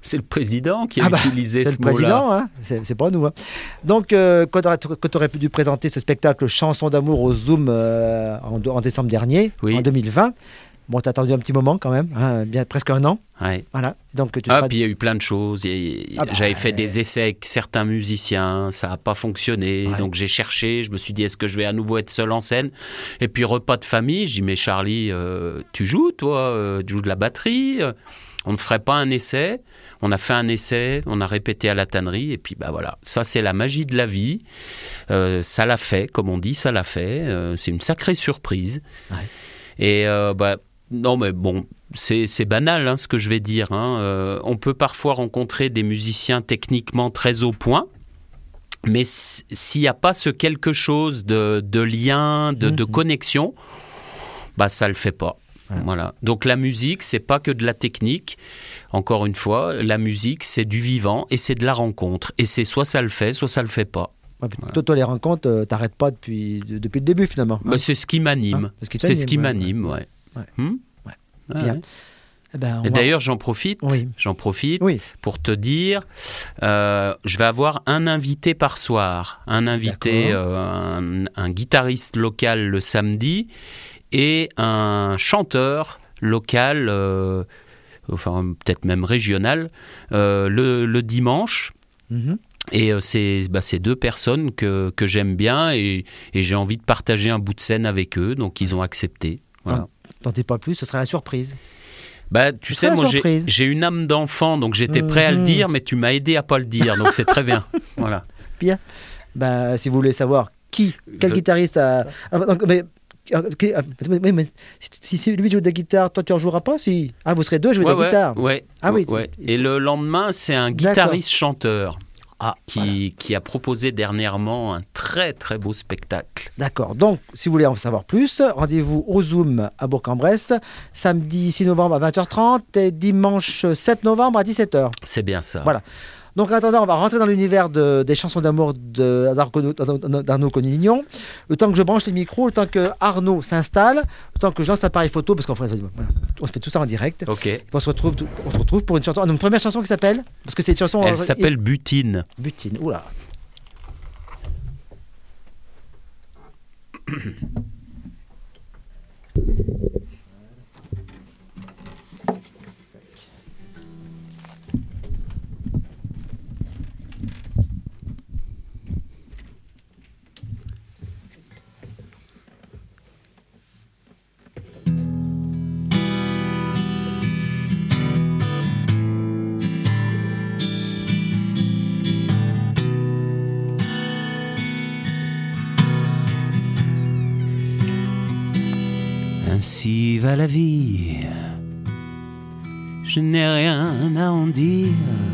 C'est le président qui a Ah bah, utilisé c'est ce le mot-là. président, hein, c'est, c'est pas nous. Hein. Donc, euh, quand tu aurais dû présenter ce spectacle Chansons d'amour au Zoom euh, en, en décembre dernier, Oui. en deux mille vingt, bon, t'as attendu un petit moment quand même, hein, bien presque un an. Ouais. Voilà. Donc, tu Ah, seras... puis il y a eu plein de choses. Et Ah bah, J'avais fait euh, des essais avec certains musiciens, ça n'a pas fonctionné. Ouais. Donc j'ai cherché, je me suis dit, est-ce que je vais à nouveau être seul en scène? Et puis repas de famille, j'ai dit, mais Charlie, euh, tu joues, toi euh, Tu joues de la batterie euh, On ne ferait pas un essai? On a fait un essai, on a répété à la tannerie, et puis bah voilà, ça c'est la magie de la vie. Euh, ça l'a fait, comme on dit, ça l'a fait. Euh, c'est une sacrée surprise. Ouais. Et euh, bah, non, mais bon, c'est, c'est banal hein, ce que je vais dire. Hein. Euh, on peut parfois rencontrer des musiciens techniquement très au point, mais s- s'il n'y a pas ce quelque chose de, de lien, de, de Mhm. connexion, bah ça le fait pas. Voilà. Voilà. Donc la musique, c'est pas que de la technique. Encore une fois, la musique, c'est du vivant et c'est de la rencontre. Et c'est soit ça le fait, soit ça le fait pas. Ouais, puis toi, toi, les rencontres, euh, t'arrêtes pas depuis, de- depuis le début finalement. hein. Bah, c'est ce qui m'anime. Hein, c'est ce qui c'est ce qui t'anime, m'anime, ouais. ouais. Ouais. Hmm Ouais. Ouais, Bien. ouais. Eh ben, on Et va- d'ailleurs, j'en profite, Oui. j'en profite Oui. pour te dire, euh, je vais avoir un invité par soir, un invité, D'accord. euh, un, un guitariste local le samedi et un chanteur local, euh, enfin peut-être même régional, euh, le, le dimanche. Mhm. Et euh, c'est bah, c'est deux personnes que, que j'aime bien et, et j'ai envie de partager un bout de scène avec eux, donc ils ont accepté. Voilà. T'en dis pas plus, ce sera la surprise. Bah, tu C'est sais, la moi, j'ai, surprise. j'ai une âme d'enfant, donc j'étais prêt à le Mhm. dire, mais tu m'as aidé à pas le dire, donc c'est très bien. Voilà. Bah, si vous voulez savoir qui, quel Je- guitariste a. Ah, donc, mais, ah, ok, ah, mais- mais- mais si, si lui joue de la guitare, toi tu en joueras pas si. Ah, vous serez deux, jouer Ouais, de la ouais, guitare. ouais, Ah oui. ouais. Et le lendemain, c'est un D'accord. guitariste-chanteur Ah, qui, voilà. qui a proposé dernièrement un très très beau spectacle. D'accord. Donc, si vous voulez en savoir plus, rendez-vous au Zoom à Bourg-en-Bresse, samedi six novembre à vingt heures trente et dimanche sept novembre à dix-sept heures. C'est bien ça. Voilà. Donc, en attendant, on va rentrer dans l'univers de- des chansons d'amour de- d'Arnaud d'Arnaud Conignon. Le temps que je branche les micros, le temps que Arnaud s'installe, le temps que je lance l'appareil photo, parce qu'on fait, voilà, on se fait tout ça en direct. Ok. Et on se retrouve, tout- on se retrouve pour une chanson. Ah, une première chanson qui s'appelle, parce que c'est une chanson. Elle euh, s'appelle Butine. Butine. Oula. Ainsi va la vie, je n'ai rien à en dire,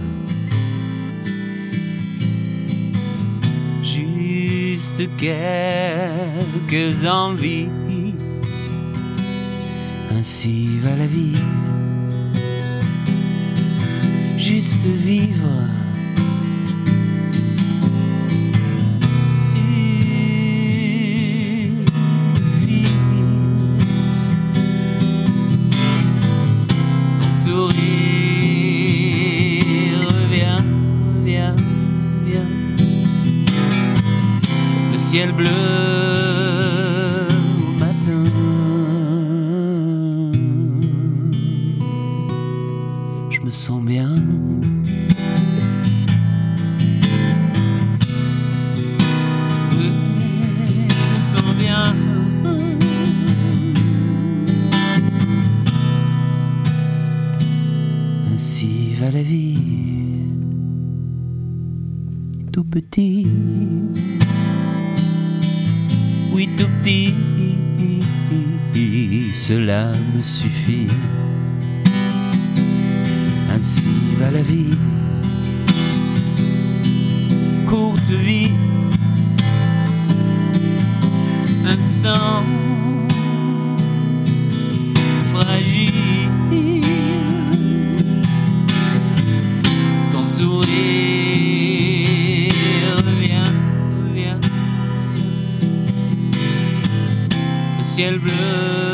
juste quelques envies. Ainsi va la vie, juste vivre. Suffit. Ton sourire, viens, viens, viens. Le ciel bleu au matin. Je me sens bien. Oui, je me sens bien. Ainsi va la vie, tout petit, oui tout petit, cela me suffit. Ainsi va la vie, courte vie, instant fragile. Ton sourire, viens, viens. Le ciel bleu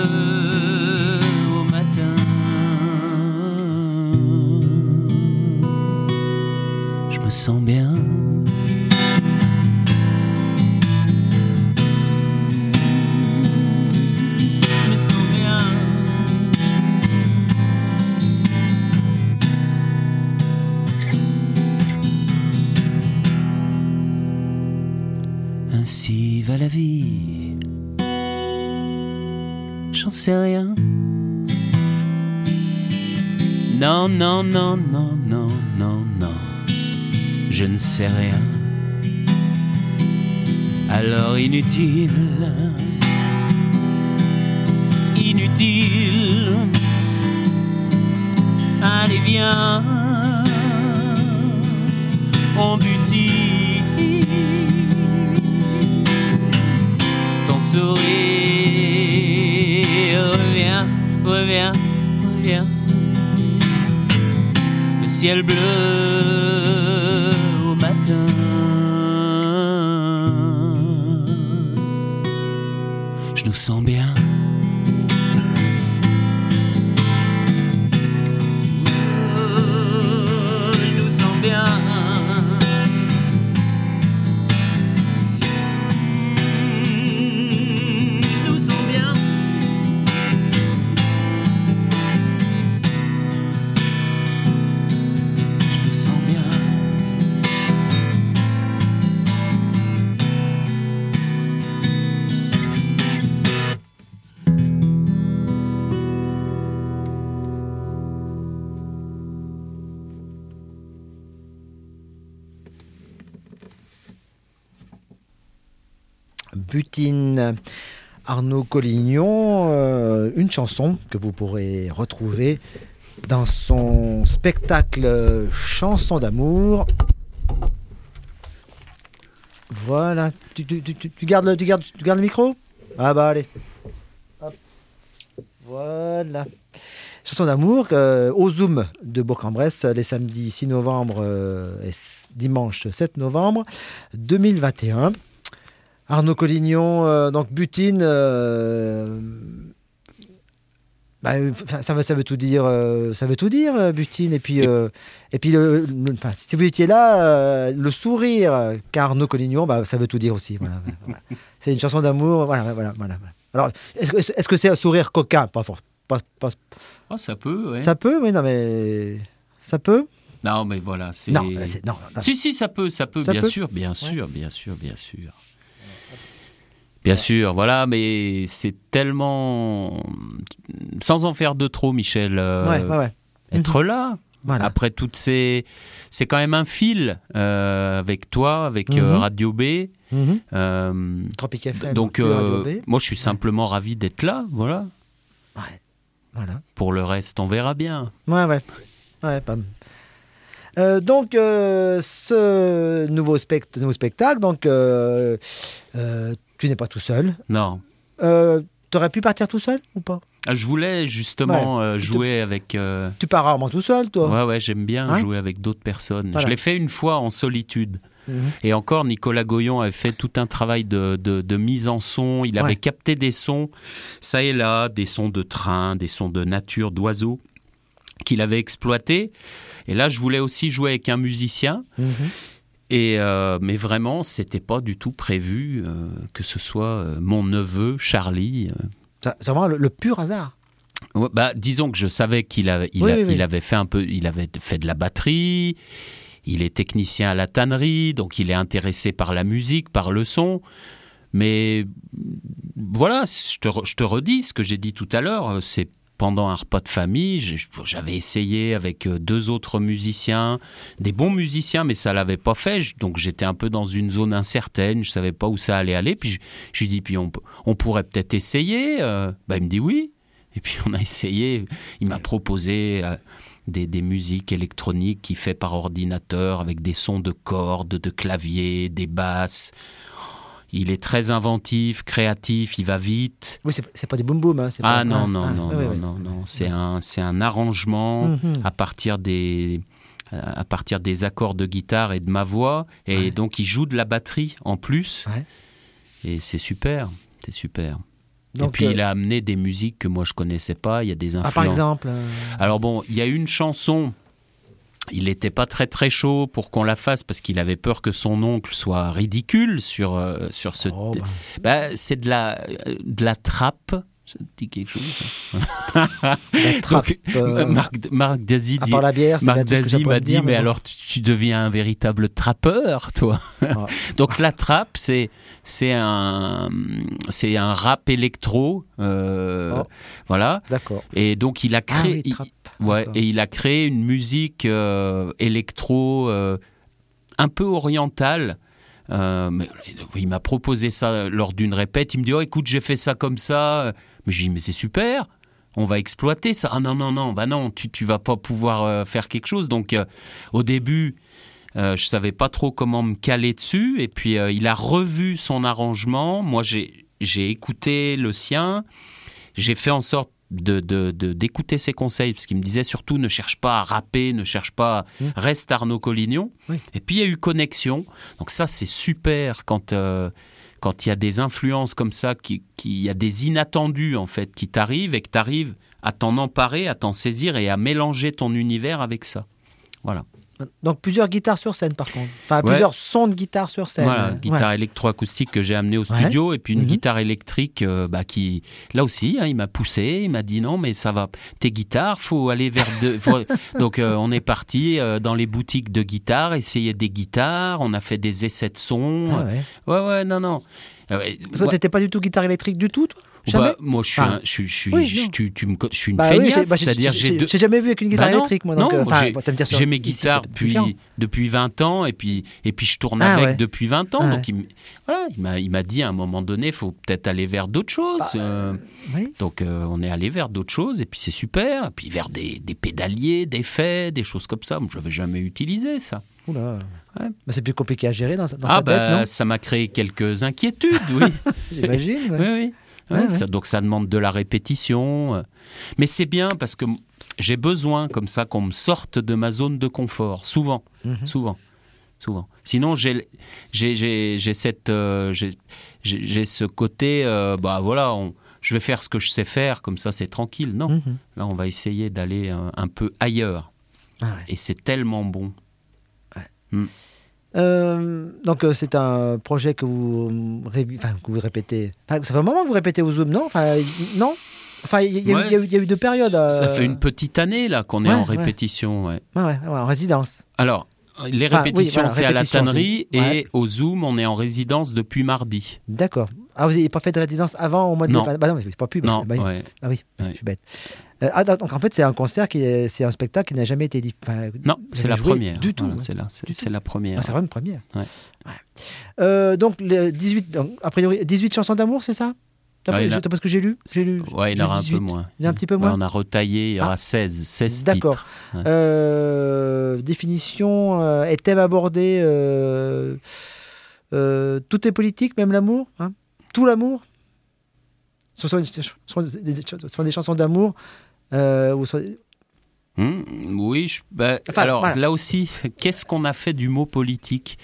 au matin. sens bien. Je me sens bien. Ainsi va la vie. J'en sais rien. Non, non, non, non, non, non, non. Je ne sais rien. Alors inutile. Inutile. Allez, viens. On butine. Ton sourire. Reviens, reviens, reviens. Le ciel bleu au matin. Je nous sens bien. Je nous sens bien. Je nous sens bien. Je nous sens bien. Butine, Arnaud Collignon, euh, une chanson que vous pourrez retrouver dans son spectacle Chanson d'amour. Voilà, tu, tu, tu, tu, gardes le, tu, gardes, tu gardes le micro ? Ah bah allez. Hop. Voilà. Chanson d'amour euh, au Zoom de Bourg-en-Bresse les samedis six novembre euh, et dimanche sept novembre deux mille vingt et un. Arnaud Collignon, euh, donc Butine, euh, bah, ça, veut, ça veut tout dire, euh, ça veut tout dire, Butine. Et puis, euh, et puis le, le, enfin, si vous étiez là, euh, le sourire qu'Arnaud Collignon, bah, ça veut tout dire aussi. Voilà, voilà. C'est une chanson d'amour. Voilà, voilà, voilà. Alors, est-ce, est-ce que c'est un sourire coquin ? Pas fort. Pas, pas... Oh, ça peut, ouais. Ça peut, oui, non, mais ça peut. Non, mais voilà, c'est. Non, c'est... non, non. Si, si, ça peut, ça peut, ça bien peut. sûr, bien sûr, ouais. bien sûr, bien sûr. Bien sûr, voilà, mais c'est tellement... Sans en faire de trop, Michel, euh, ouais, ouais, ouais. être mmh. là, voilà. Après toutes ces... C'est quand même un fil euh, avec toi, avec mmh. euh, Radio B. Mmh. Euh, Tropique F M. Donc, euh, moi, je suis simplement ouais. ravi d'être là, voilà. Ouais, voilà. Pour le reste, on verra bien. Ouais, ouais. Ouais, pas... Euh, donc, euh, ce nouveau, spect- nouveau spectacle, donc... Euh, euh, tu n'es pas tout seul. Non. Euh, tu aurais pu partir tout seul ou pas ? Je voulais justement ouais. euh, jouer te... avec... Euh... Tu pars rarement tout seul, toi ? Ouais, ouais, j'aime bien hein jouer avec d'autres personnes. Voilà. Je l'ai fait une fois en solitude. Mmh. Et encore, Nicolas Goyon avait fait tout un travail de, de, de mise en son. Il avait ouais. capté des sons, ça et là, des sons de train, des sons de nature, d'oiseaux, qu'il avait exploités. Et là, je voulais aussi jouer avec un musicien. Mmh. Et euh, mais vraiment, c'était pas du tout prévu euh, que ce soit euh, mon neveu Charlie. Euh. Ça, c'est vraiment le, le pur hasard. Ouais, bah, disons que je savais qu'il avait, il, oui, a, oui, oui. il avait fait un peu, il avait fait de la batterie. Il est technicien à la tannerie, donc il est intéressé par la musique, par le son. Mais voilà, je te, je te redis ce que j'ai dit tout à l'heure. C'est pendant un repas de famille, j'avais essayé avec deux autres musiciens, des bons musiciens, mais ça ne l'avait pas fait. Donc j'étais un peu dans une zone incertaine, je ne savais pas où ça allait aller. Puis je, je lui dis, puis on, on pourrait peut-être essayer. Euh, bah, il me dit oui. Et puis on a essayé. Il m'a proposé euh, des, des musiques électroniques qu'il fait par ordinateur, avec des sons de cordes, de clavier, des basses. Il est très inventif, créatif, il va vite. Oui, c'est, c'est pas du boom boom. Hein, c'est ah pas... non, ah, non, ah, non, oui, non, oui. non, non, c'est un, c'est un arrangement mm-hmm. à partir des, à partir des accords de guitare et de ma voix, et ouais. donc il joue de la batterie en plus, ouais. et c'est super, c'est super. Donc, et puis euh... il a amené des musiques que moi je connaissais pas. Il y a des influences. Ah, par exemple. Euh... Alors bon, il y a une chanson il n'était pas très très chaud pour qu'on la fasse parce qu'il avait peur que son oncle soit ridicule sur, euh, sur ce... Oh, bah. Bah, c'est de la, de la trappe. Ça te dit quelque chose? La trappe, Donc, euh, Marc, Marc Dazy, à part la bière, c'est Marc bien tout ce que Dazy ça pourrait m'a me dit, dire, mais bon. alors tu, tu deviens un véritable trappeur, toi. Ah. Donc la trappe, c'est, c'est, un, c'est un rap électro. Euh, Oh. Voilà. D'accord. Et donc il a Ah créé... oui, trappe. il- ouais, D'accord. et il a créé une musique euh, électro euh, un peu orientale. Euh, mais, il m'a proposé ça lors d'une répète. Il me dit oh, écoute, j'ai fait ça comme ça. Mais j'ai dit mais c'est super, on va exploiter ça. Ah non, non, non, bah non, tu ne vas pas pouvoir euh, faire quelque chose. Donc euh, au début, euh, je ne savais pas trop comment me caler dessus. Et puis euh, il a revu son arrangement. Moi, j'ai, j'ai écouté le sien. J'ai fait en sorte De, de, de, d'écouter ses conseils, parce qu'il me disait surtout ne cherche pas à rapper, ne cherche pas à... Mmh. Reste Arnaud Collignon. Oui. Et puis il y a eu connexion. Donc ça c'est super quand euh, quand il y a des influences comme ça, qui, qui, il y a des inattendus en fait qui t'arrivent et que tu arrives à t'en emparer, à t'en saisir et à mélanger ton univers avec ça. Voilà. Donc plusieurs guitares sur scène par contre. Enfin, Ouais. plusieurs sons de guitare sur scène. Voilà, Ouais. guitare électroacoustique que j'ai amenée au studio et puis une Mhm. guitare électrique euh, bah, qui, là aussi, hein, il m'a poussé, il m'a dit non mais ça va, tes guitares, faut aller vers deux. faut- Donc euh, on est parti euh, dans les boutiques de guitares, essayer des guitares, on a fait des essais de son. Ah ouais. Ouais ouais non non. Euh, Parce que ouais. t'étais pas du tout guitare électrique du tout, toi? Bah, Jamais? moi je suis, Ah. un- je, suis- je suis, Oui, je- non. tu, tu me, co- je suis une Bah oui, j'ai- feignasse, bah, j'ai- c'est-à-dire j'ai- j'ai deux. j'ai jamais vu avec une guitare Bah non, électrique, moi. Donc, non, euh, enfin, j'ai- bon, tu vas me dire sur- J'ai mes ici, guitares c'est différent. depuis, depuis vingt ans et puis, et puis je tourne Ah avec ouais. depuis vingt ans. Ah donc il, m- voilà, il, m'a, il m'a dit à un moment donné, il faut peut-être aller vers d'autres choses. Bah, euh, Oui. donc euh, on est allé vers d'autres choses et puis c'est super. Et puis vers des, des pédaliers, des faits, des choses comme ça. Moi, je n'avais jamais utilisé ça. Oula. Ouais. Bah, c'est plus compliqué à gérer dans, sa- dans ah sa bah tête, ça m'a créé quelques inquiétudes, oui. non? J'imagine. ouais. Oui, oui. Ouais, Ouais, ouais. ça- donc ça demande de la répétition. euh. Mais c'est bien parce que m- j'ai besoin comme ça qu'on me sorte de ma zone de confort. Souvent, Mhm. souvent, souvent. Sinon, j'ai, j'ai, j'ai, j'ai, cette, euh, j'ai, j'ai, j'ai ce côté, euh, bah voilà, on- je vais faire ce que je sais faire, comme ça c'est tranquille. Non, Mhm. là on va essayer d'aller un, un peu ailleurs. Ah ouais. Et c'est tellement bon. Euh, donc euh, c'est un projet que vous, euh, révi- enfin, que vous répétez. Enfin, ça fait un moment que vous répétez au Zoom, non? Enfin, y- non. Enfin, il y, a- il y a eu- Ouais, il y a eu- il y a eu deux périodes. euh, Ça fait une petite année là qu'on est ouais, en ouais. répétition. Ouais. Ouais, ouais, ouais, en résidence. Alors, les Enfin, oui, répétitions, voilà, c'est à la répétition, tannerie c'est- ouais. et au Zoom, on est en résidence depuis mardi. D'accord. Ah, vous n'avez pas fait de résidence avant au mois de Non. départ? Bah non, mais c'est pas plus. Non, bah, oui. ouais. Ah oui, Ouais. je suis bête. Euh, ah, donc en fait, c'est un concert qui est, c'est un spectacle qui n'a jamais été dit. Enfin, Non, vous c'est avez la joué première. Du tout. Voilà, ouais. c'est, la, c'est, Du c'est tout. la première. Ah, c'est vraiment une première. Ouais. Ouais. Euh, donc, les dix-huit, donc, a priori, dix-huit chansons d'amour, c'est ça? D'après, Ah, il y en a- je- parce que j'ai lu. J'ai lu Ouais, il y j'ai en aura un dix-huit. peu moins. Il y en a un petit peu Ouais, moins. on a retaillé, il y aura Ah. seize, seize D'accord. titres. Ouais. Euh, définition euh, et thème abordé. Euh, euh, tout est politique, même l'amour. Hein, tout l'amour. Ce sont, ce sont des, ce sont des chansons d'amour. Euh, ou soit- Hum, oui, je- bah, Enfin, alors voilà. là aussi, qu'est-ce qu'on a fait du mot politique?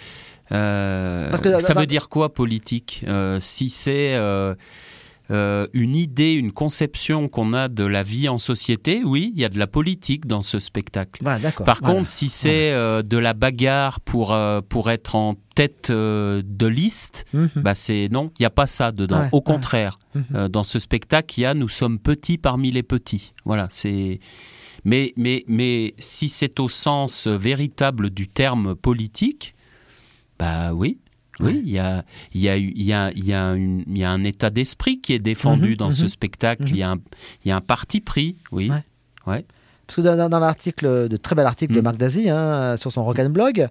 Euh, Parce que Ça dans- veut dire quoi politique? Euh, Si c'est euh, euh, une idée, une conception qu'on a de la vie en société, oui, il y a de la politique dans ce spectacle. Voilà, d'accord. Par Voilà. contre, si c'est euh, de la bagarre pour, euh, pour être en tête euh, de liste, Mhm. bah c'est non, il n'y a pas ça dedans. Ouais, Au ouais. contraire, Mhm. euh, dans ce spectacle, il y a nous sommes petits parmi les petits. Voilà, c'est. Mais, mais, mais si c'est au sens euh, véritable du terme politique, bah oui. Oui, Ouais. il y a, il y, a, il y, a, il y, a une- il y a un état d'esprit qui est défendu Mhm, dans mhm, ce spectacle. mhm. Il y a un, il y a un parti pris, oui. Ouais. Ouais. Parce que dans, dans- dans l'article, de très bel article de Mm. Marc Dazy hein, sur son Rock'n'Blog,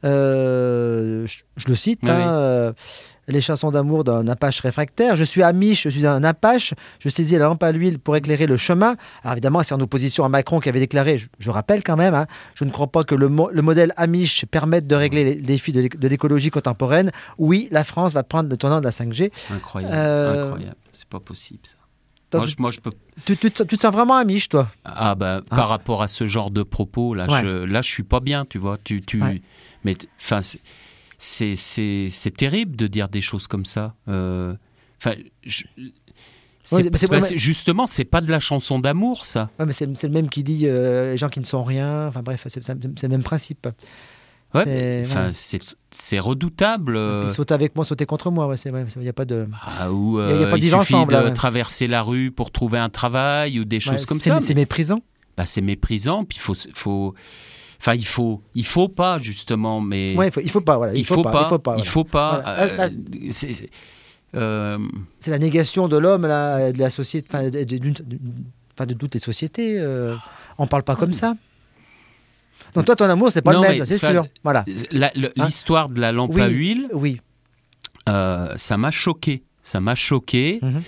euh, je, je le cite, Oui, hein, oui. euh, les chansons d'amour d'un Apache réfractaire. Je suis Amish, je suis un Apache, je saisis la lampe à l'huile pour éclairer le chemin. Alors évidemment, c'est en opposition à Macron qui avait déclaré, je, je rappelle quand même, hein, je ne crois pas que le, mo- le modèle Amish permette de régler les défis de l'é- de l'écologie contemporaine. Oui, la France va prendre le tournant de la cinq G. Incroyable, Euh, incroyable. C'est pas possible ça. Donc, Moi je, moi, je peux. tu, tu te, tu te sens vraiment Amish, toi? Ah bah Ah. par rapport à ce genre de propos là, Ouais. je, là je suis pas bien, tu vois. Tu, tu. Ouais. Mais t- enfin c'est, c'est, c'est, c'est terrible de dire des choses comme ça. Euh, Enfin, je- C'est, Ouais, mais c'est- bah, ouais, c'est- justement, c'est pas de la chanson d'amour, ça. Ouais, mais c'est, c'est le même qui dit euh, les gens qui ne sont rien. Enfin bref, c'est, c'est, c'est le même principe. Ouais, C'est- mais, enfin, ouais. c'est, c'est redoutable. euh, Puis sauter avec moi, sauter contre moi. Ouais, c'est vrai. Il n'y a pas de. ah, ou y a- y a euh, pas de il vivre suffit ensemble, de là, ouais. traverser la rue pour trouver un travail ou des choses Ouais, comme c'est, ça. c'est mais- méprisant. bah, c'est méprisant. Puis il faut, faut, enfin, il faut, il faut pas justement, mais Ouais, il faut, il faut pas. Voilà, il faut pas, Il faut pas. il voilà. faut pas. Voilà. euh, Ah, c'est- c'est- euh, C'est la négation de l'homme, là, de la société, enfin, de, d'une- d'une- enfin, de toutes les sociétés. Euh, on parle pas comme ça. Donc toi, ton amour, c'est pas Non, le mais même, c'est ça- sûr. Voilà. la- le- Hein l'histoire de la lampe Oui. à huile, Oui. euh, ça m'a choqué. Ça m'a choqué. Mhm.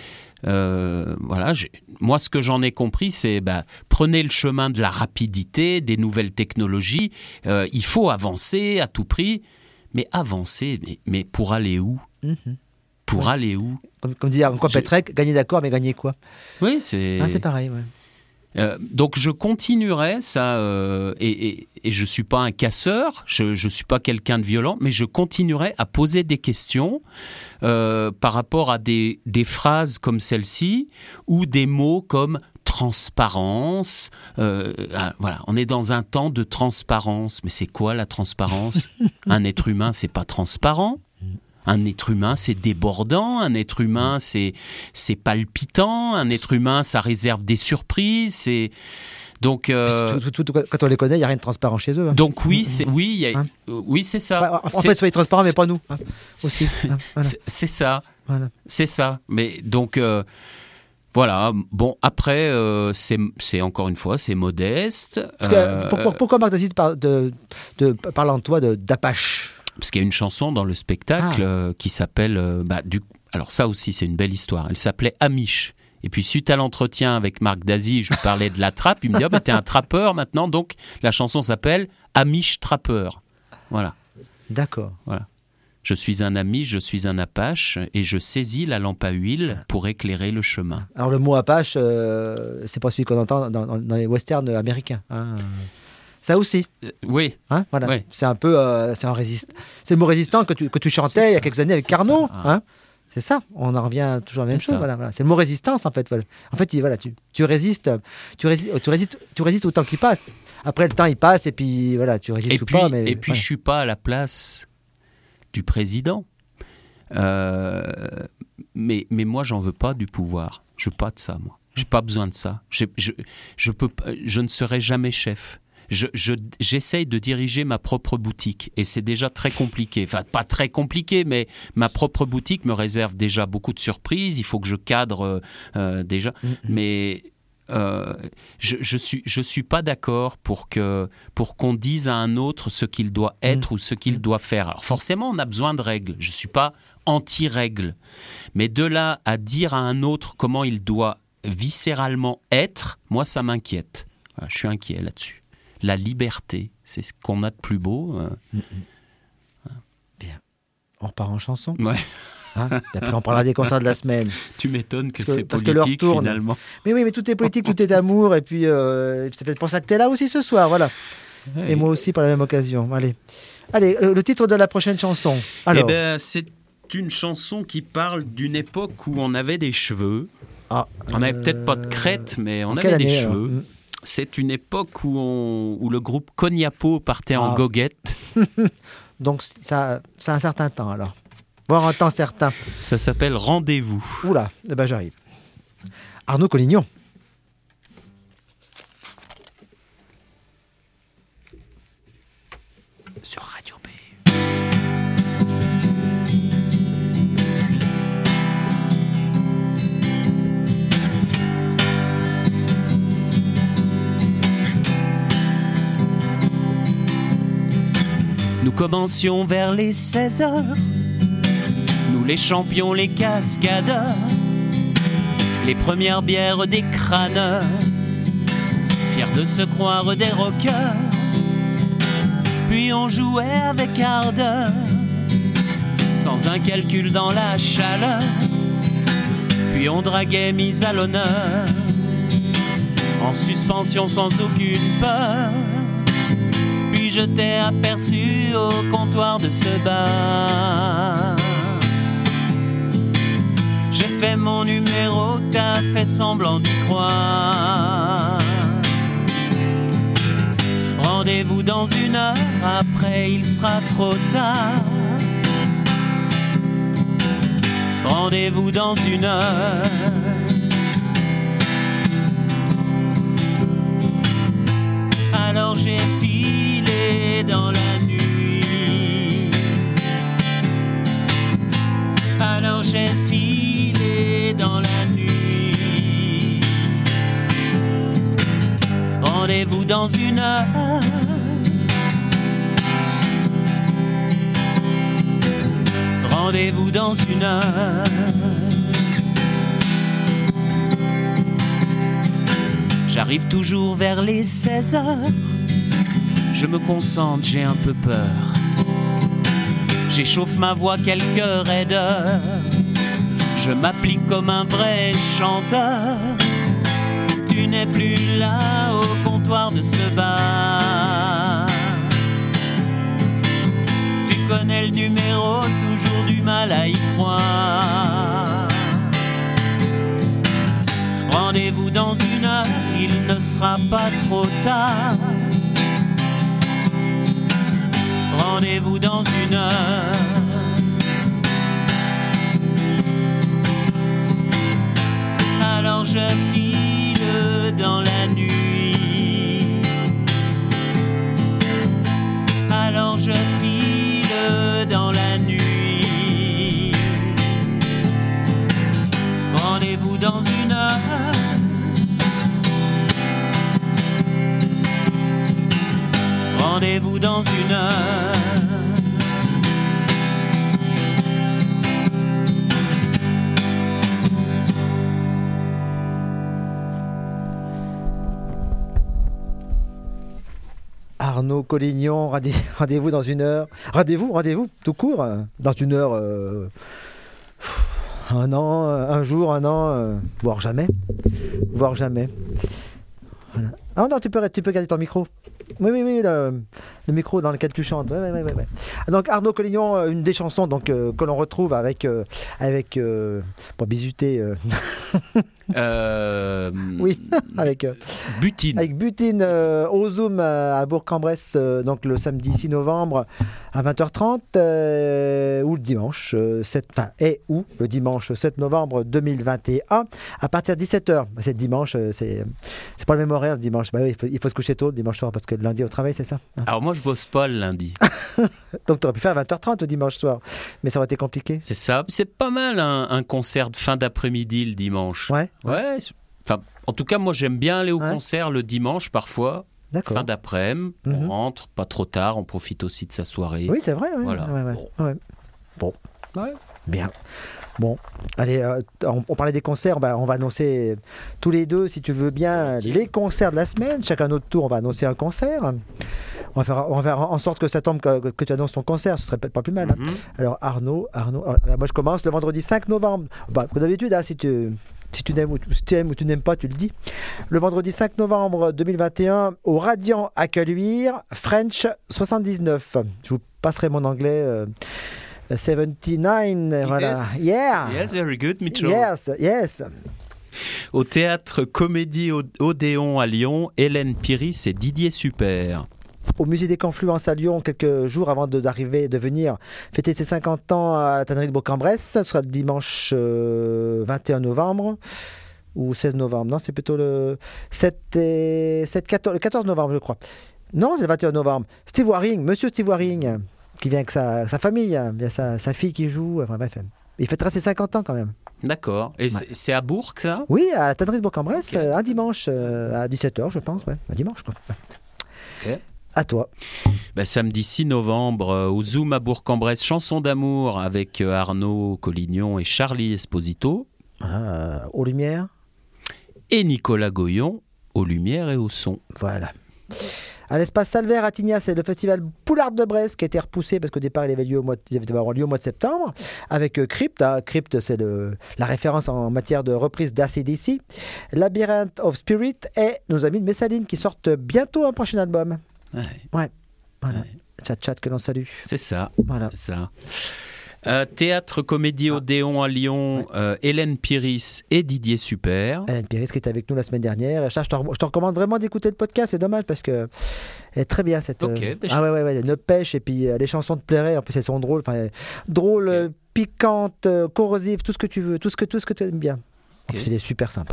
Euh, voilà, j'ai- moi, ce que j'en ai compris, c'est bah, prenez le chemin de la rapidité, des nouvelles technologies. Euh, il faut avancer à tout prix, mais avancer, mais, mais pour aller où Mhm. Pour Ouais. aller où Comme, comme dit encore Je- Petrec, gagner d'accord, mais gagner quoi Oui, c'est. Ah, c'est pareil, ouais. Euh, donc je continuerai ça, euh, et, et, et je suis pas un casseur, je ne suis pas quelqu'un de violent, mais je continuerai à poser des questions euh, par rapport à des, des phrases comme celle-ci ou des mots comme transparence. Euh, ah, voilà, on est dans un temps de transparence, mais c'est quoi la transparence? Un être humain, c'est pas transparent. Un être humain, c'est débordant. Un être humain, c'est c'est palpitant. Un être humain, ça réserve des surprises. C'est donc euh, Tout- tout- tout- quand on les connaît, il n'y a rien de transparent chez eux. hein. donc oui, c'est oui, il y a- Hein euh, oui, c'est ça. Ouais, en en C'est- fait, soyez transparents, mais c'est- pas nous. hein, aussi. hein, voilà, c'est c'est ça, voilà. c'est ça. Mais donc euh, voilà. Bon après, euh, c'est c'est encore une fois, c'est modeste. Parce que, Euh, pour- pour- pourquoi Marc décide par, de, de, parlant de toi de- d'Apache Parce qu'il y a une chanson dans le spectacle Ah. euh, qui s'appelle. euh, bah, du... Alors, ça aussi, c'est une belle histoire. Elle s'appelait Amish. Et puis, suite à l'entretien avec Marc Dazy, je lui parlais de la trappe. Il me dit ah, bah, t'es un trappeur maintenant. Donc, la chanson s'appelle Amish Trappeur. Voilà. D'accord. Je suis un Amish, je suis un Apache et je saisis la lampe à huile pour éclairer le chemin. Alors, le mot Apache, euh, c'est pas celui qu'on entend dans, dans- dans les westerns américains. hein. Ça aussi. Euh, oui, Hein, voilà. Ouais. C'est un peu. euh, c'est, un résist... c'est le mot résistant que tu, que tu chantais C'est il y a ça. quelques années avec C'est Carnot. ça. Hein. C'est ça. On en revient toujours à la même C'est chose. ça. Voilà, voilà. C'est le mot résistance, en fait. Voilà. En fait, il- voilà, tu, tu résistes. Tu résistes, tu résistes, tu résistes au temps qui passe. Après, le temps, il passe et puis voilà, tu résistes et ou puis, pas. Mais, et puis voilà. je suis pas à la place du président. Euh, mais, mais moi, j'en veux pas du pouvoir. Je veux pas de ça, moi. J'ai pas besoin de ça. J'ai- Je, je, peux, pas- je ne serai jamais chef. Je, je- j'essaye de diriger ma propre boutique et c'est déjà très compliqué. Enfin, pas très compliqué, mais ma propre boutique me réserve déjà beaucoup de surprises. Il faut que je cadre euh, euh, déjà. Mhm. Mais euh, je, je suis je suis pas d'accord pour que pour qu'on dise à un autre ce qu'il doit être ou ce qu'il doit faire. Alors forcément, on a besoin de règles. Je suis pas anti-règles, mais de là à dire à un autre comment il doit viscéralement être, moi ça m'inquiète. Voilà, je suis inquiet là-dessus. La liberté, c'est ce qu'on a de plus beau. euh. On repart en chanson. Ouais. Hein. Et après, on parlera des concerts de la semaine. Tu m'étonnes que Parce que- c'est parce que l'heure politique tourne. finalement. Mais oui, mais tout est politique, tout est amour. Et puis, euh, c'est peut-être pour ça que tu es là aussi ce soir. Voilà. Et moi aussi, par la même occasion. Allez, Allez le, le titre de la prochaine chanson. Alors, Eh ben, c'est une chanson qui parle d'une époque où on avait des cheveux. ah, On n'avait euh, peut-être pas de crête, mais on en avait quelle des année, alors cheveux. C'est une époque où, on, où le groupe Cognapo partait en Ah. goguette. Donc, ça, ça a un certain temps, alors. Voire un temps certain. Ça s'appelle Rendez-vous. Oula, eh ben j'arrive. Arnaud Collignon. Sur Radio B. Nous commencions vers les seize heures. Nous les champions, les cascadeurs. Les premières bières des crâneurs. Fiers de se croire des rockers. Puis on jouait avec ardeur. Sans un calcul dans la chaleur. Puis on draguait mise à l'honneur. En suspension sans aucune peur. Puis je t'ai aperçu au comptoir de ce bar. J'ai fait mon numéro, t'as fait semblant d'y croire. Rendez-vous dans une heure, après il sera trop tard. Rendez-vous dans une heure. Alors j'ai filé dans la nuit. Alors j'ai filé dans la nuit. Rendez-vous dans une heure. Rendez-vous dans une heure. J'arrive toujours vers les seize heures. Je me concentre, j'ai un peu peur. J'échauffe ma voix quelques raideurs. Je m'applique comme un vrai chanteur. Tu n'es plus là au comptoir de ce bar. Tu connais le numéro, toujours du mal à y croire. Rendez-vous dans une heure, il ne sera pas trop tard. Rendez-vous dans une heure. Alors je file dans la nuit. Alors je file dans la nuit. Rendez-vous dans une heure. Rendez-vous dans une heure. Arnaud Collignon, rendez-vous dans une heure. Rendez-vous, rendez-vous, tout court, dans une heure. Euh, un an, un jour, un an, euh, voire jamais. Voire jamais. Voilà. Ah non, tu peux, tu peux garder ton micro. Oui, oui, oui, le, le micro dans lequel tu chantes. Ouais, ouais, ouais, ouais. Donc Arnaud Collignon, une des chansons donc, euh, que l'on retrouve avec, euh, avec euh, bon, Bisuté. Euh... euh, oui, avec euh, Butine. Avec Butine euh, au Zoom à Bourg-en-Bresse, euh, donc le samedi six novembre à vingt heures trente, euh, ou le dimanche, euh, sept, enfin, et ou le dimanche sept novembre deux mille vingt et un à partir de dix-sept heures. C'est dimanche, c'est, c'est pas le même horaire le dimanche. Bah oui, il faut, il faut se coucher tôt le dimanche soir parce que le lundi au travail, c'est ça. Alors moi je bosse pas le lundi. Donc tu aurais pu faire à vingt heures trente le dimanche soir, mais ça aurait été compliqué. C'est ça, c'est pas mal un, un concert de fin d'après-midi le dimanche. Ouais. Ouais. Enfin, en tout cas, moi j'aime bien aller au ouais. concert le dimanche parfois. D'accord. Fin d'après-midi, mm-hmm. on rentre, pas trop tard, on profite aussi de sa soirée. Oui, c'est vrai. Ouais, voilà. Ouais, ouais. Bon. Ouais. Bon. Ouais. Bien. Bon, allez, euh, on, on parlait des concerts, bah, on va annoncer tous les deux, si tu veux bien, les concerts de la semaine. Chacun notre tour, on va annoncer un concert. On va faire, on va faire en sorte que ça tombe, que, que tu annonces ton concert, ce serait pas plus mal. Mm-hmm. Hein. Alors Arnaud, Arnaud, euh, moi je commence le vendredi cinq novembre. Bah, comme d'habitude, hein, si tu... Si tu, aimes ou, si tu aimes ou tu n'aimes pas, tu le dis. Le vendredi cinq novembre deux mille vingt et un, au Radiant à Caluire, French soixante-dix-neuf. Je vous passerai mon anglais. Euh, soixante-dix-neuf, voilà. Yeah. Yes, very good, Mitchell. Yes, yes. Au théâtre Comédie Odéon à Lyon, Hélène Piris et Didier Super. Au musée des Confluences à Lyon, quelques jours avant de, d'arriver, de venir fêter ses cinquante ans à la tannerie de Bourg-en-Bresse. Ce sera le dimanche euh, vingt et un novembre ou seize novembre. Non, c'est plutôt le sept et sept, quatorze, le quatorze novembre, je crois. Non, c'est le vingt et un novembre. Steve Waring, monsieur Steve Waring, qui vient avec sa, sa famille, il y a sa, sa fille qui joue. Enfin, bref, il fêtera ses cinquante ans quand même. D'accord. Et ouais. c'est, c'est à Bourg, ça ? Oui, à la tannerie de Bourg-en-Bresse, okay. un dimanche euh, à dix-sept heures, je pense. Ouais, un dimanche, quoi. Ok. À toi. Ben, samedi six novembre, euh, au Zoom à Bourg-en-Bresse, chanson d'amour avec euh, Arnaud Collignon et Charlie Esposito. Ah, aux Lumières. Et Nicolas Goyon, aux Lumières et au son. Voilà. À l'espace Salvaire à Tignas, c'est le festival Poulard de Brest qui a été repoussé parce qu'au départ il avait lieu au mois de, il devait avoir lieu au mois de septembre avec euh, Crypt. Hein. Crypt, c'est le, la référence en matière de reprise d'A C D C. Labyrinth of Spirit et nos amis de Messaline qui sortent bientôt un prochain album. Ouais. Ouais. Voilà. Ouais. Chat chat que l'on salue. C'est ça. Voilà. C'est ça. Euh, Théâtre Comédie Odéon à Lyon, Ouais. euh, Hélène Piris et Didier Super. Hélène Piris qui était avec nous la semaine dernière. Et ça, je, te, je te recommande vraiment d'écouter le podcast. C'est dommage parce que elle est très bien cette. Ok, euh, ben je- Ah ouais, ouais, ouais, une pêche et puis euh, les chansons te plairaient. En plus, elles sont drôles. Enfin, drôles, Ok. euh, piquantes, euh, corrosives, tout ce que tu veux, tout ce que, tout ce que tu aimes bien. En Ok. plus, il est super sympa.